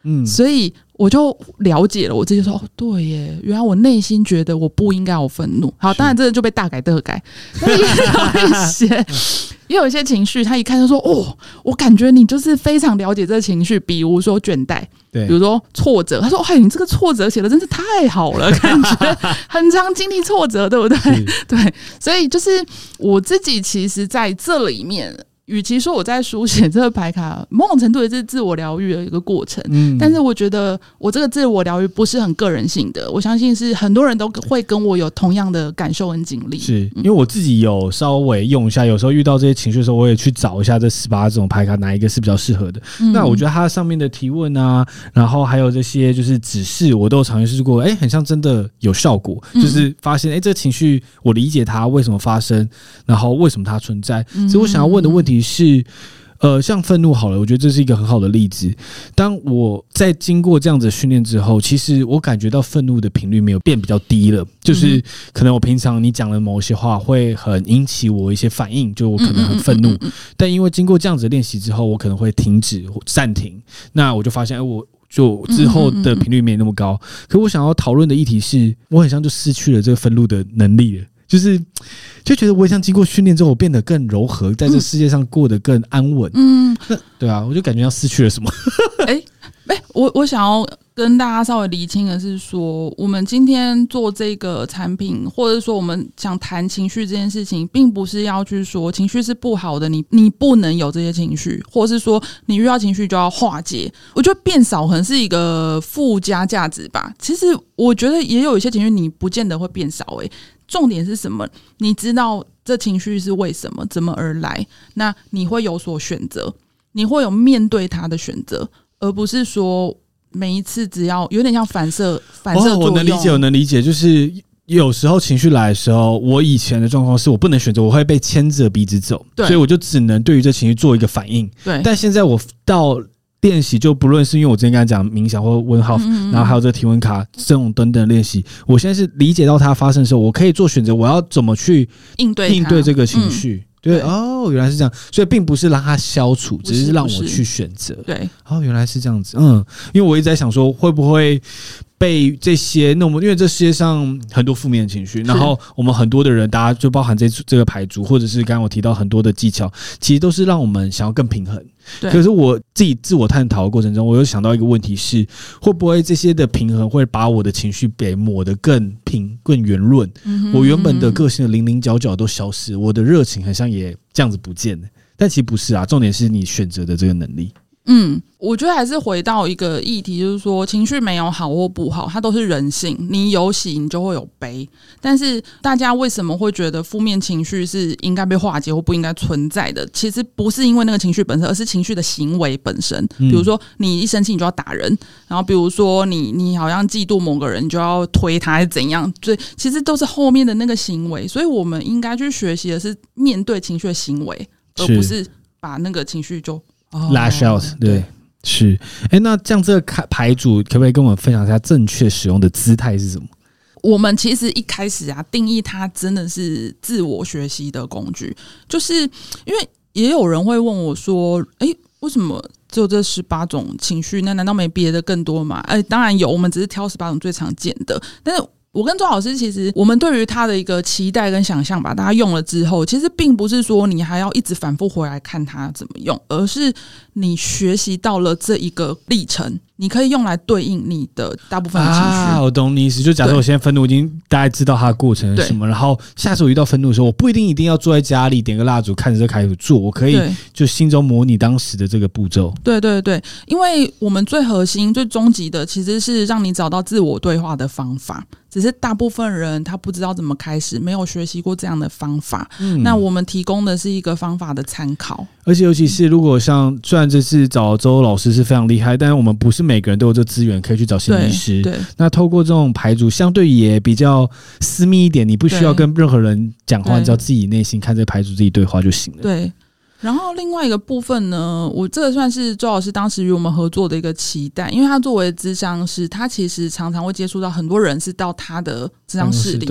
所以我就了解了，我自己说哦，对耶，原来我内心觉得我不应该有愤怒。好，当然这个就被大改特改，但是也有一些情绪，他一看就说哦，我感觉你就是非常了解这个情绪，比如说倦怠， 对， 比如说挫折，他说哎，你这个挫折写的真是太好了，感觉很常经历挫折，对不对？对，所以就是我自己其实在这里面。与其说我在书写这个牌卡，某种程度也是自我疗愈的一个过程，但是我觉得我这个自我疗愈不是很个人性的，我相信是很多人都会跟我有同样的感受跟经历。 是因为我自己有稍微用一下，有时候遇到这些情绪的时候，我也去找一下这18种牌卡哪一个是比较适合的。那我觉得它上面的提问啊，然后还有这些就是指示，我都有尝试过，很像真的有效果，就是发现这个情绪我理解它为什么发生，然后为什么它存在。所以我想要问的问题是像愤怒好了，我觉得这是一个很好的例子。当我在经过这样子的训练之后，其实我感觉到愤怒的频率没有变比较低了，就是可能我平常你讲的某些话会很引起我一些反应，就我可能很愤怒，但因为经过这样子的练习之后，我可能会停止暂停，那我就发现我就之后的频率没那么高。可我想要讨论的议题是，我很像就失去了这个愤怒的能力了。就觉得我像经过训练之后，我变得更柔和，在这世界上过得更安稳。那对啊，我就感觉要失去了什么。 我想要跟大家稍微厘清的是说，我们今天做这个产品，或者说我们想谈情绪这件事情，并不是要去说情绪是不好的，你不能有这些情绪，或者是说你遇到情绪就要化解。我觉得变少可能是一个附加价值吧。其实我觉得也有一些情绪你不见得会变少重点是什么？你知道这情绪是为什么，怎么而来？那你会有所选择，你会有面对它的选择，而不是说每一次只要有点像反射作用。我能理解，就是有时候情绪来的时候，我以前的状况是我不能选择，我会被牵着鼻子走，所以我就只能对于这情绪做一个反应。对，但现在我到练习，就不论是因为我之前跟他讲冥想或问号，然后还有这个提问卡这种等等的练习，我现在是理解到它发生的时候，我可以做选择，我要怎么去应对这个情绪。对哦，原来是这样，所以并不是让它消除，只是让我去选择。对，原来是这样子。因为我一直在想说，会不会被这些，因为这世界上很多负面的情绪，然后我们很多的人，大家就包含这个牌组，或者是刚刚我提到很多的技巧，其实都是让我们想要更平衡。可是我自己自我探讨的过程中，我又想到一个问题是，会不会这些的平衡会把我的情绪给抹得更平、更圆润？我原本的个性的零零角角都消失，我的热情好像也这样子不见了。但其实不是啊，重点是你选择的这个能力。 我觉得还是回到一个议题，就是说情绪没有好或不好，它都是人性。你有喜，你就会有悲。但是大家为什么会觉得负面情绪是应该被化解或不应该存在的？其实不是因为那个情绪本身，而是情绪的行为本身。比如说你一生气你就要打人，然后比如说你好像嫉妒某个人，你就要推他还是怎样？所以其实都是后面的那个行为。所以我们应该去学习的是面对情绪的行为，而不是把那个情绪就 lash out。对。是，那这样这个牌组可不可以跟我们分享一下正确使用的姿态是什么？ 我们其实一开始定义它真的是自我学习的工具，就是因为也有人会问我说，为什么只有这18种情绪？那难道没别的更多吗？当然有，我们只是挑18种最常见的，但是我跟周老师其实我们对于他的一个期待跟想象吧，大家用了之后，其实并不是说你还要一直反复回来看他怎么用，而是你学习到了这一个历程，你可以用来对应你的大部分的情绪。 我懂你意思，就假设我现在愤怒，已经大概知道它的过程是什么，然后下次我遇到愤怒的时候，我不一定要坐在家里点个蜡烛看着这开始做，我可以就心中模拟当时的这个步骤。 对对对，因为我们最核心、最终极的其实是让你找到自我对话的方法。只是大部分人他不知道怎么开始，没有学习过这样的方法。那我们提供的是一个方法的参考。 而且尤其是如果像虽然这次找周老师是非常厉害，但是我们不是每个人都有这资源可以去找心理师。对，那透过这种牌组相对也比较私密一点，你不需要跟任何人讲话，你只要自己内心看这个牌组自己对话就行了。 对。然后另外一个部分呢，我这个算是周老师当时与我们合作的一个期待，因为他作为咨商师，他其实常常会接触到很多人是到他的咨商室里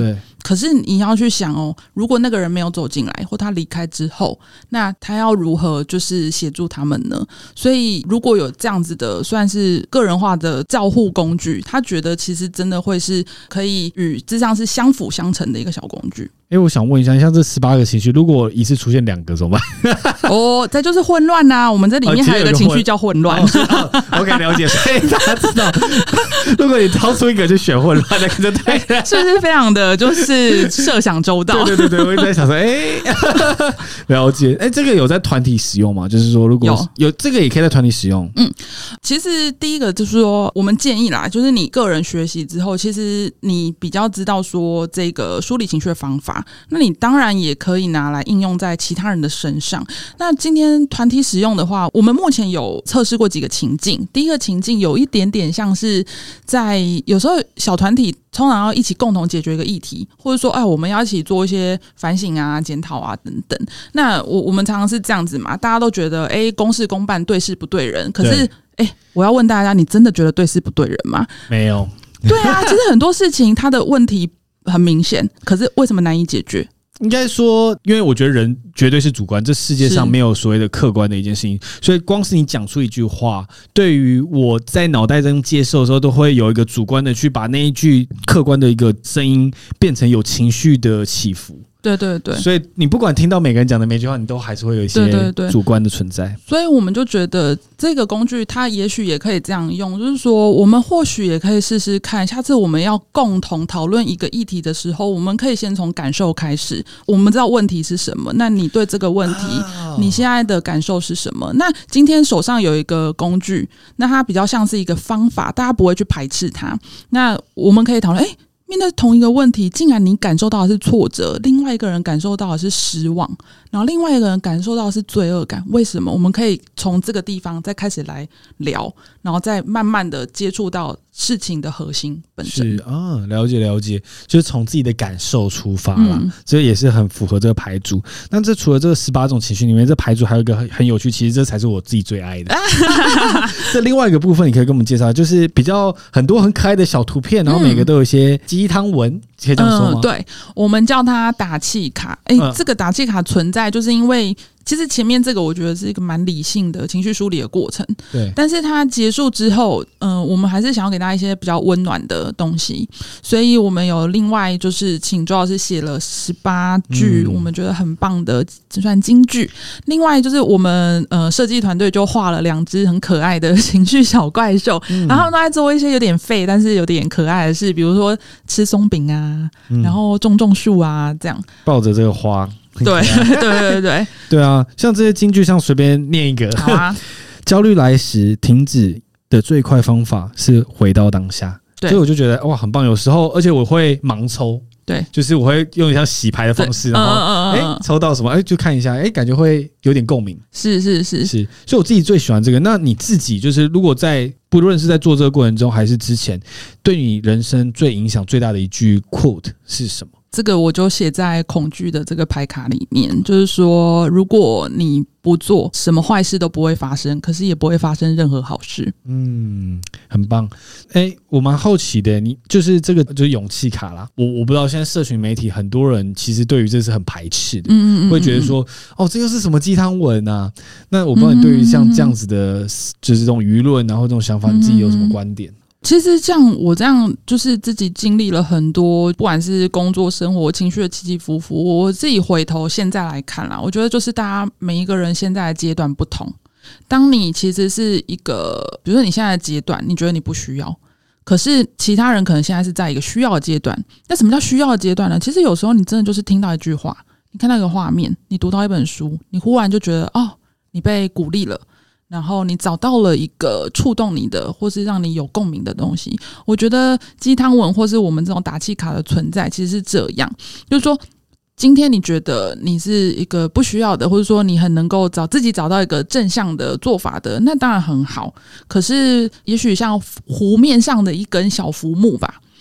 可是你要去想哦，如果那个人没有走进来，或他离开之后，那他要如何就是协助他们呢？所以如果有这样子的算是个人化的照护工具，他觉得其实真的会是可以与諮商是相辅相成的一个小工具。 我想问一下，像这18个情绪，如果一次出现2个怎么办？ 这就是混乱啊！我们这里面还有一个情绪叫混乱。 OK， 了解。所以大家知道，如果你掏出一个就选混乱，那个就对了， 是不是非常的就是设想周到？ 对，我一直在想说，了解。这个有在团体使用吗？就是说，如果有这个也可以在团体使用。 其实第一个就是说，我们建议啦，就是你个人学习之后，其实你比较知道说这个梳理情绪的方法。那你当然也可以拿来应用在其他人的身上。那今天团体使用的话，我们目前有测试过几个情境。第一个情境有一点点像是在有时候小团体通常要一起共同解决一个议题，或者说我们要一起做一些反省啊、检讨啊等等。那我们常常是这样子嘛，大家都觉得公事公办，对事不对人。可是我要问大家，你真的觉得对事不对人吗？ 没有。 对啊，其实很多事情它的问题很明显，可是为什么难以解决？ 应该说，因为我觉得人绝对是主观，这世界上没有所谓的客观的一件事情，所以光是你讲出一句话，对于我在脑袋中接受的时候，都会有一个主观的去把那一句客观的一个声音变成有情绪的起伏。对，所以你不管听到每个人讲的每句话，你都还是会有一些主观的存在。 所以我们就觉得这个工具它也许也可以这样用，就是说我们或许也可以试试看，下次我们要共同讨论一个议题的时候，我们可以先从感受开始。我们知道问题是什么，那你对这个问题你现在的感受是什么？那今天手上有一个工具，那它比较像是一个方法，大家不会去排斥它。那我们可以讨论面对同一个问题，竟然你感受到的是挫折，另外一个人感受到的是失望，然后另外一个人感受到的是罪恶感，为什么？我们可以从这个地方再开始来聊，然后再慢慢的接触到事情的核心本身。 是啊，了解，就是从自己的感受出发啦，这也是很符合这个牌组。那这除了这个18种情绪里面，这牌组还有一个很有趣，其实这才是我自己最爱的。这另外一个部分，你可以跟我们介绍，就是比较很多很可爱的小图片，然后每个都有一些鸡汤文，可以这样说吗？ 对，我们叫它打气卡。这个打气卡存在，就是因为其实前面这个我觉得是一个蛮理性的情绪梳理的过程， 对。 但是它结束之后，我们还是想要给大家一些比较温暖的东西，所以我们有另外就是请周老师写了18句我们觉得很棒的算金句。另外就是我们设计团队就画了2只很可爱的情绪小怪兽，然后他们都在做一些有点废但是有点可爱的事，比如说吃松饼啊，然后种树啊，这样抱着这个花。 对啊，像这些金句，像随便念一个。 好啊。 焦虑来时，停止的最快方法是回到当下。所以我就觉得哇，很棒。有时候，而且我会盲抽。 对， 就是我会用一下洗牌的方式，然后抽到什么就看一下，感觉会有点共鸣。 是， 所以我自己最喜欢这个。那你自己就是如果不论是在做这个过程中，还是之前，对你人生最影响最大的一句 quote 是什么？ 这个我就写在恐惧的这个牌卡里面，就是说，如果你不做，什么坏事都不会发生，可是也不会发生任何好事。 很棒。我蛮好奇的，你就是这个就是勇气卡啦。我不知道现在社群媒体很多人其实对于这是很排斥的，会觉得说这又是什么鸡汤文啊？那我不知道你对于像这样子的，就是这种舆论然后这种想法，你自己有什么观点？ 其实我这样就是自己经历了很多，不管是工作、生活、情绪的起起伏伏。我自己回头现在来看啦，我觉得就是大家每一个人现在的阶段不同。当你其实是一个，比如说你现在的阶段，你觉得你不需要，可是其他人可能现在是在一个需要的阶段。那什么叫需要的阶段呢？其实有时候你真的就是听到一句话，你看到一个画面，你读到一本书，你忽然就觉得你被鼓励了。然后你找到了一个触动你的，或是让你有共鸣的东西。我觉得鸡汤文或是我们这种打气卡的存在，其实是这样，就是说，今天你觉得你是一个不需要的，或者说你很能够自己找到一个正向的做法的，那当然很好。可是，也许像湖面上的一根小浮木吧。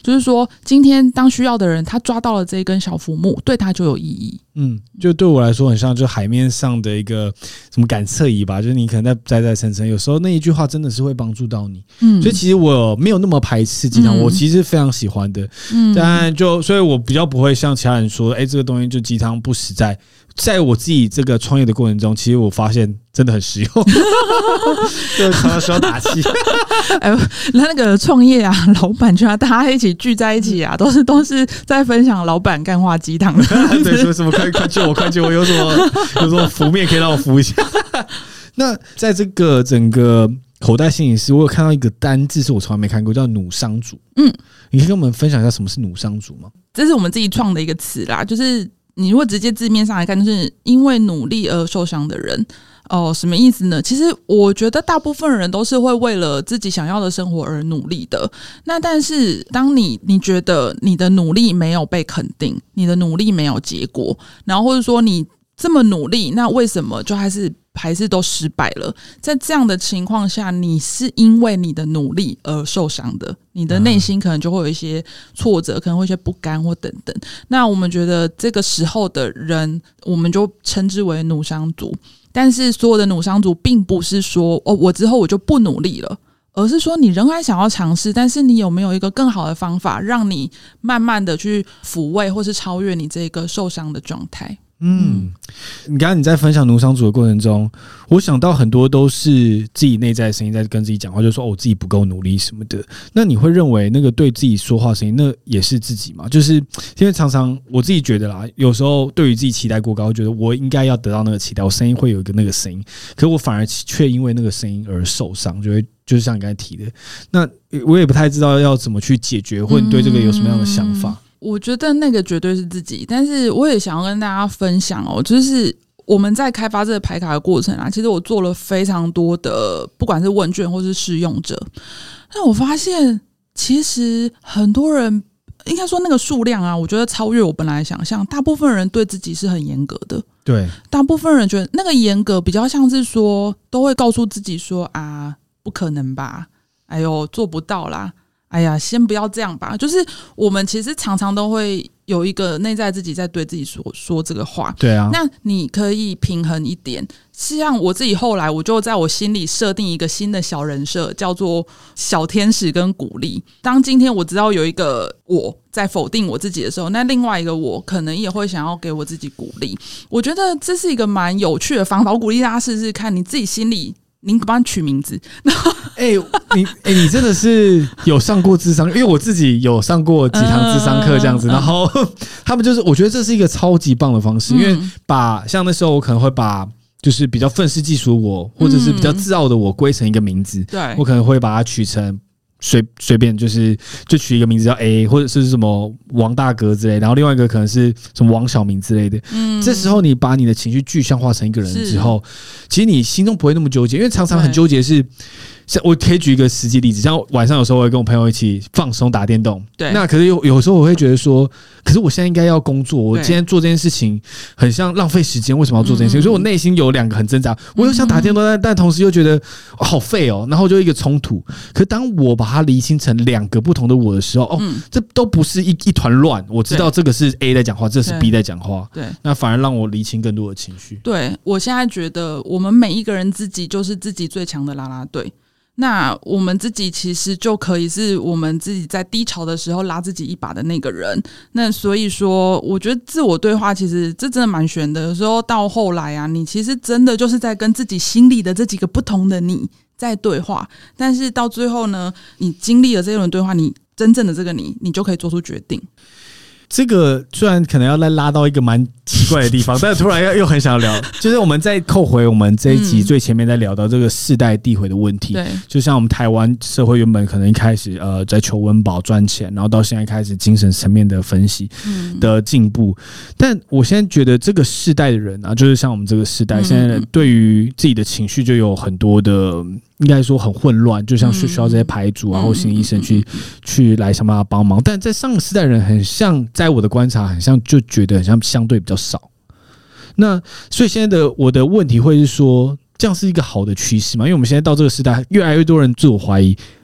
就是说今天当需要的人他抓到了这一根小浮木，对他就有意义。 就对我来说很像就海面上的一个什么感测仪吧，就是你可能在载沉沉，有时候那一句话真的是会帮助到你。所以其实我没有那么排斥鸡汤，我其实非常喜欢的。但所以我比较不会像其他人说，这个东西就鸡汤不实在。在我自己这个创业的过程中，其实我发现真的很实用，就常常需要打气。 那个创业啊，老板圈啊，大家一起聚在一起啊，都是在分享老板干话鸡汤。 对，说什么快救我，有什么浮面可以让我浮一下。那在这个整个口袋心理师，我有看到一个单字是我从来没看过，叫努商主。你可以跟我们分享一下什么是努商主吗？ 这是我们自己创的一个词啦，就是你如果直接字面上来看，就是因为努力而受伤的人。什么意思呢？其实我觉得大部分人都是会为了自己想要的生活而努力的。那但是当你觉得你的努力没有被肯定，你的努力没有结果，然后或者说你这么努力，那为什么就还是都失败了？在这样的情况下，你是因为你的努力而受伤的，你的内心可能就会有一些挫折，可能会有一些不甘或等等。那我们觉得这个时候的人，我们就称之为努商族。但是所有的努商族并不是说我之后我就不努力了，而是说你仍然想要尝试，但是你有没有一个更好的方法，让你慢慢的去抚慰或是超越你这个受伤的状态。 你刚刚你在分享奴商主的过程中，我想到很多都是自己内在的声音在跟自己讲话，就说我自己不够努力什么的。那你会认为那个对自己说话的声音，那也是自己吗？就是因为常常我自己觉得啦，有时候对于自己期待过高，觉得我应该要得到那个期待，我声音会有一个那个声音，可我反而却因为那个声音而受伤，就是像你刚才提的，那我也不太知道要怎么去解决，或者你对这个有什么样的想法？ 我觉得那个绝对是自己，但是我也想要跟大家分享就是我们在开发这个牌卡的过程其实我做了非常多的，不管是问卷或是试用者，但我发现其实很多人，应该说那个数量我觉得超越我本来的想象。大部分人对自己是很严格的， 对， 大部分人觉得那个严格比较像是说，都会告诉自己说不可能吧，哎呦做不到啦，哎呀，先不要这样吧。就是我们其实常常都会有一个内在自己在对自己说这个话。 对啊， 那你可以平衡一点。像我自己后来，我就在我心里设定一个新的小人设，叫做小天使跟鼓励。当今天我知道有一个我在否定我自己的时候，那另外一个我可能也会想要给我自己鼓励。我觉得这是一个蛮有趣的方法，我鼓励大家试试看，你自己心里。您帮你取名字， 你真的是有上过諮商，因为我自己有上过几堂諮商课这样子，然后他们就是，我觉得这是一个超级棒的方式，因为像那时候我可能会把就是比较愤世嫉俗我，或者是比较自傲的我归成一个名字， 对， 我可能会把它取成。随便就取一个名字叫 A， 或者是什么王大哥之类，然后另外一个可能是什么王小明之类的。这时候你把你的情绪具象化成一个人之后，其实你心中不会那么纠结，因为常常很纠结是。像我可以举一个实际例子，像晚上有时候我会跟我朋友一起放松打电动， 对， 那可是有时候我会觉得说，可是我现在应该要工作，我今天做这件事情很像浪费时间，为什么要做这件事情？所以我内心有两个很挣扎，我又想打电动，但同时又觉得好废哦，然后就一个冲突。可是当我把它厘清成两个不同的我的时候，这都不是一团乱，我知道这个是 A 在讲话，这是 B 在讲话，对，那反而让我厘清更多的情绪。 对，我现在觉得我们每一个人自己就是自己最强的啦啦队。那我们自己其实就可以是我们自己在低潮的时候拉自己一把的那个人。那所以说我觉得自我对话其实这真的蛮玄的，有时候到后来你其实真的就是在跟自己心里的这几个不同的你在对话，但是到最后呢，你经历了这一轮对话，你真正的这个你就可以做出决定。 这个虽然可能要再拉到一个蛮奇怪的地方，但是突然又很想聊，就是我们再扣回我们这一集最前面在聊到这个世代递回的问题。对，就像我们台湾社会原本可能一开始在求温饱赚钱，然后到现在开始精神层面的分析的进步，但我现在觉得这个世代的人就是像我们这个世代，现在对于自己的情绪就有很多的。应该说很混乱，就像需要这些牌组或心理医生去来想办法帮忙，但在上个世代人很像，在我的观察很像，就觉得很像相对比较少。那所以现在的我的问题会是说，这样是一个好的趋势吗？因为我们现在到这个时代，越来越多人自我怀疑，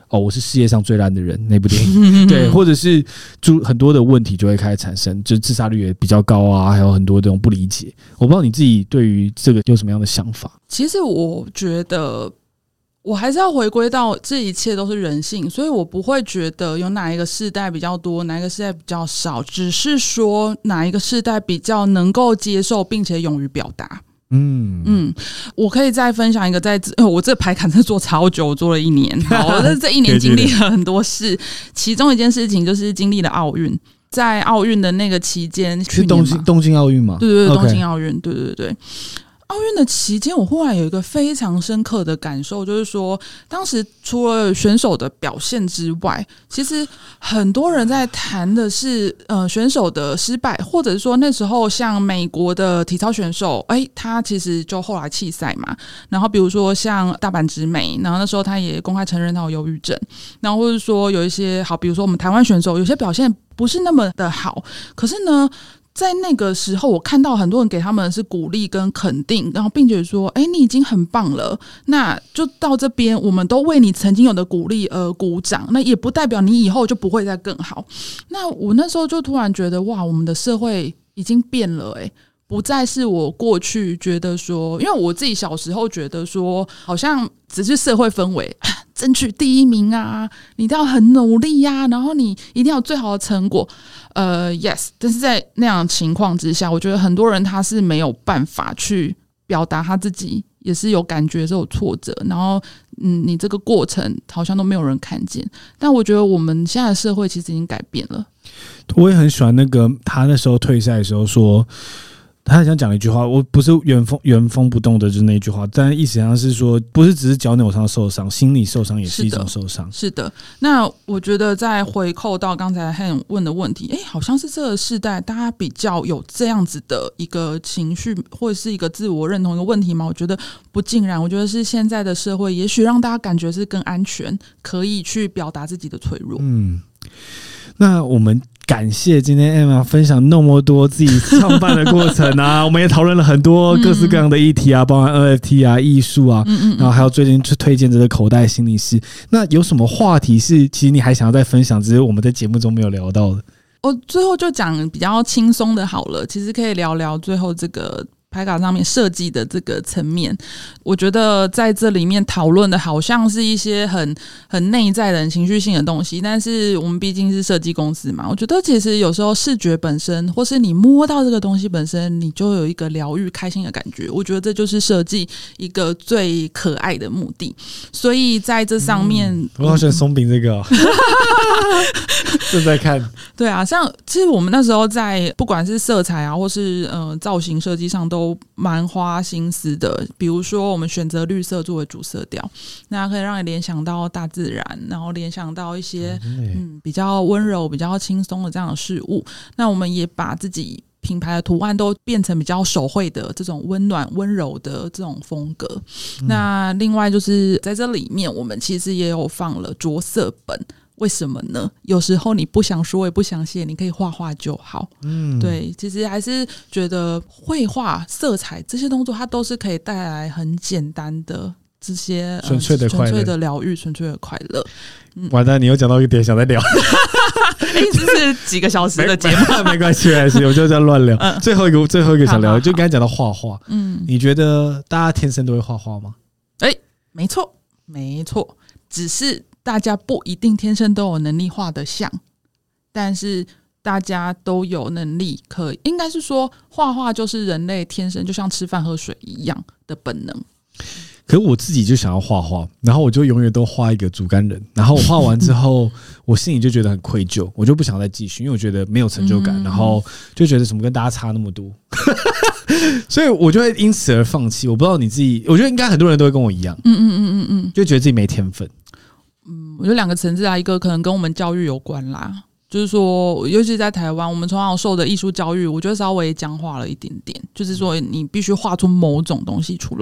我是世界上最烂的人那部电影，对，或者是很多的问题就会开始产生，就自杀率也比较高啊，还有很多这种不理解。我不知道你自己对于这个有什么样的想法？ 其实我觉得我还是要回归到这一切都是人性，所以我不会觉得有哪一个世代比较多，哪一个世代比较少，只是说哪一个世代比较能够接受并且勇于表达。我可以再分享一个，我这排卡真的做超久，我做了1年。好，这1年经历了很多事，其中一件事情就是经历了奥运，在奥运的那个期间， 是东京奥运吗？ 对对对，东京奥运，对对对。奥运的期间，我忽然有一个非常深刻的感受，就是说，当时除了选手的表现之外，其实很多人在谈的是选手的失败，或者是说那时候像美国的体操选手，他其实就后来弃赛嘛。然后比如说像大阪直美，然后那时候他也公开承认他有忧郁症，然后或者说有一些好，比如说我们台湾选手有些表现不是那么的好，可是呢，在那个时候，我看到很多人给他们的是鼓励跟肯定，然后并且说：“你已经很棒了，那就到这边，我们都为你曾经有的鼓励而鼓掌。那也不代表你以后就不会再更好。”那我那时候就突然觉得，哇，我们的社会已经变了，不再是我过去觉得说，因为我自己小时候觉得说，好像只是社会氛围，争取第1名啊，你一定要很努力啊，然后你一定要有最好的成果。Yes， 但是在那样的情况之下，我觉得很多人他是没有办法去表达他自己，也是有感觉是有挫折，然后你这个过程好像都没有人看见。但我觉得我们现在的社会其实已经改变了。 我也很喜欢那个他那时候退赛的时候说。他很想讲一句话，我不是原封不动的就是那句话，但意思上是说，不是只是脚扭伤受伤，心理受伤也是一种受伤。 是的，那我觉得再回扣到刚才 Han 问的问题，好像是这个世代大家比较有这样子的一个情绪，或者是一个自我认同一个问题吗？我觉得不尽然，我觉得是现在的社会，也许让大家感觉是更安全，可以去表达自己的脆弱。 那我们感谢今天 Emma 分享那么多自己创办的过程啊，我们也讨论了很多各式各样的议题啊，包含 NFT 啊、艺术啊，然后还有最近推荐这个口袋心理师。那有什么话题是其实你还想要再分享，只是我们在节目中没有聊到的？ 最后就讲比较轻松的好了，其实可以聊聊最后这个牌卡上面设计的这个层面。我觉得在这里面讨论的好像是一些很内在的很情绪性的东西，但是我们毕竟是设计公司嘛，我觉得其实有时候视觉本身或是你摸到这个东西本身，你就有一个疗愈开心的感觉，我觉得这就是设计一个最可爱的目的。所以在这上面我好选松饼这个正在看。 对啊，像其实我们那时候在不管是色彩啊或是造型设计上都蛮花心思的，比如说我们选择绿色作为主色调，那可以让你联想到大自然，然后联想到一些比较温柔比较轻松的这样的事物。那我们也把自己品牌的图案都变成比较手绘的这种温暖温柔的这种风格。那另外就是在这里面我们其实也有放了着色本，为什么呢？有时候你不想说也不想写，你可以画画就好。对，其实还是觉得绘画色彩这些动作它都是可以带来很简单的这些纯粹的快乐、 纯粹的疗愈、纯粹的快乐。 完蛋，你又讲到一点想再聊这是几个小时的节目没关系，我就这样乱聊。最后一个想聊，就刚才讲到画画。你觉得大家天生都会画画吗？ 没错没错，只是大家不一定天生都有能力画得像，但是大家都有能力应该是说画画就是人类天生就像吃饭喝水一样的本能。 可是我自己就想要画画，然后我就永远都画一个竹竿人，然后我画完之后我心里就觉得很愧疚，我就不想再继续，因为我觉得没有成就感，然后就觉得怎么跟大家差那么多所以我就会因此而放弃。我不知道你自己，我觉得应该很多人都会跟我一样，就觉得自己没天分。 我觉得2个层次啊，一个可能跟我们教育有关啦，就是说尤其是在台湾，我们从小受的艺术教育我觉得稍微僵化了一点点，就是说你必须画出某种东西出来。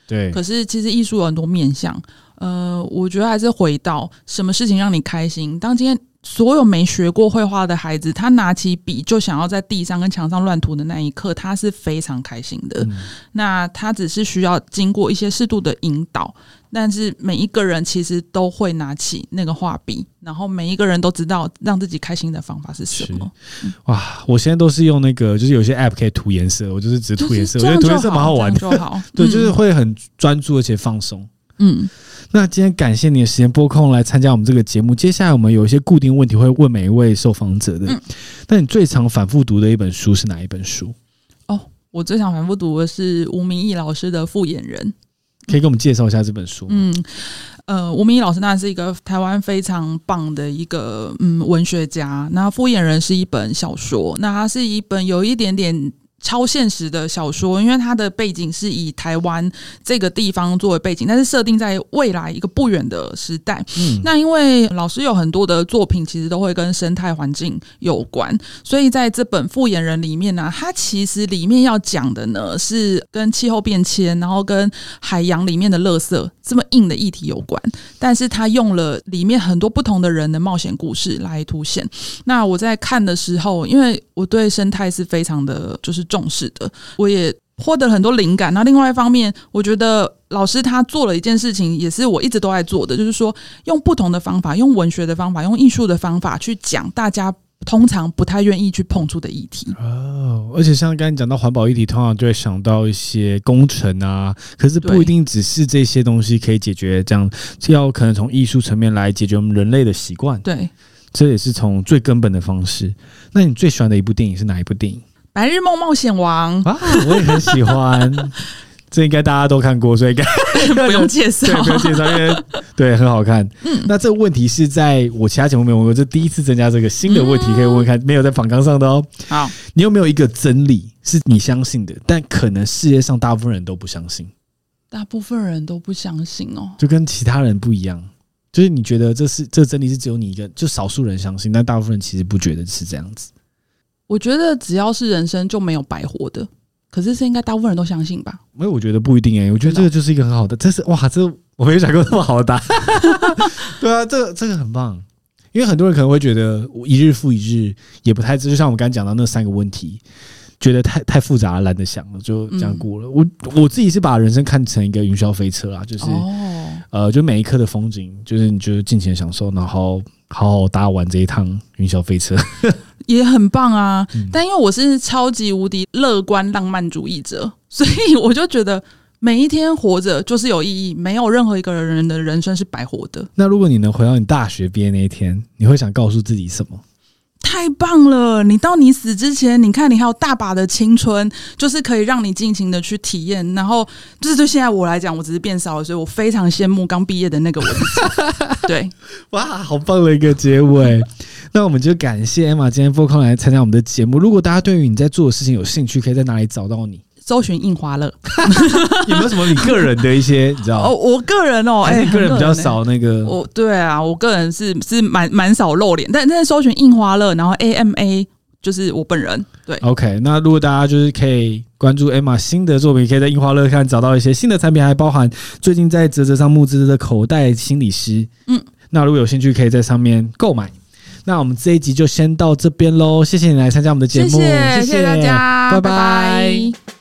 对。 可是其实艺术有很多面向，我觉得还是回到什么事情让你开心。当今天所有没学过绘画的孩子，他拿起笔就想要在地上跟墙上乱涂的那一刻，他是非常开心的。那他只是需要经过一些适度的引导，但是每一个人其实都会拿起那个画笔，然后每一个人都知道让自己开心的方法是什么。 哇，我现在都是用那个，就是有些 app 可以涂颜色，我就是只涂颜色，我觉得涂颜色蛮好玩的， 就好对，就是会很专注而且放松。那今天感谢你的时间拨空来参加我们这个节目。接下来我们有一些固定问题会问每一位受访者的。那你最常反复读的一本书是哪一本书？ 我最常反复读的是吴明益老师的《复眼人》。 可以给我们介绍一下这本书吗？ 吴明益老师当然是一个台湾非常棒的一个文学家。那《复眼人》是一本小说，那它是一本有一点点超现实的小说，因为它的背景是以台湾这个地方作为背景，但是设定在未来一个不远的时代。那因为老师有很多的作品其实都会跟生态环境有关，所以在这本《复眼人》里面呢，它其实里面要讲的呢是跟气候变迁，然后跟海洋里面的垃圾这么硬的议题有关，但是他用了里面很多不同的人的冒险故事来凸显。那我在看的时候，因为我对生态是非常的就是重视的，我也获得很多灵感。那另外一方面，我觉得老师他做了一件事情，也是我一直都在做的，就是说用不同的方法，用文学的方法，用艺术的方法去讲大家通常不太愿意去碰触的议题。 而且像刚才讲到环保议题，通常就会想到一些工程啊，可是不一定只是这些东西可以解决，这样要可能从艺术层面来解决我们人类的习惯。 对， 这也是从最根本的方式。那你最喜欢的一部电影是哪一部电影？ 白日梦冒险王啊，我也很喜欢。这应该大家都看过，所以不用介绍， 对，不用介绍，因为对很好看。那这个问题是在我其他节目没有问过，这第一次增加这个新的问题，可以问问看，没有在访纲上的哦。 好， 你有没有一个真理是你相信的，但可能世界上大部分人都不相信？ 大部分人都不相信哦， 就跟其他人不一样。就是你觉得这个真理是只有你一个，就少数人相信，但大部分人其实不觉得是这样子。 我觉得只要是人生就没有白活的，可是应该大部分人都相信吧？ 因为我觉得不一定我觉得这个就是一个很好的，这是哇，这我没有想过这么好的答案。对啊，这个很棒，因为很多人可能会觉得一日复一日也不太，就像我们刚才讲到那3个问题，觉得太复杂了，懒得想了，就这样过了。我自己是把人生看成一个云霄飞车啦，就是就每一刻的风景，就是你就尽情享受，然后好好搭完这一趟云霄飞车。 也很棒啊，但因为我是超级无敌乐观浪漫主义者，所以我就觉得每一天活着就是有意义，没有任何一个人的人生是白活的。 那如果你能回到你大学毕业那一天，你会想告诉自己什么？ 太棒了！你到你死之前，你看你还有大把的青春，就是可以让你尽情的去体验。然后，就是对现在我来讲，我只是变少了，所以我非常羡慕刚毕业的那个我自己。对， 哇，好棒的一个结尾！那我们就感谢 Emma 今天拨空来参加我们的节目。如果大家对于你在做的事情有兴趣，可以在哪里找到你？ 搜寻印花乐。 有没有什么你个人的一些你知道？ 我个人你个人比较少那个。 对啊，我个人是蛮少露脸，但搜寻印花乐，然后 AMA 就是我本人。对 ，OK。那如果大家就是可以关注 Emma 新的作品，可以在印花乐看找到一些新的产品，还包含最近在嘖上募资的口袋心理师。那如果有兴趣，可以在上面购买。那我们这一集就先到这边咯，谢谢你来参加我们的节目， 谢谢大家， 拜拜。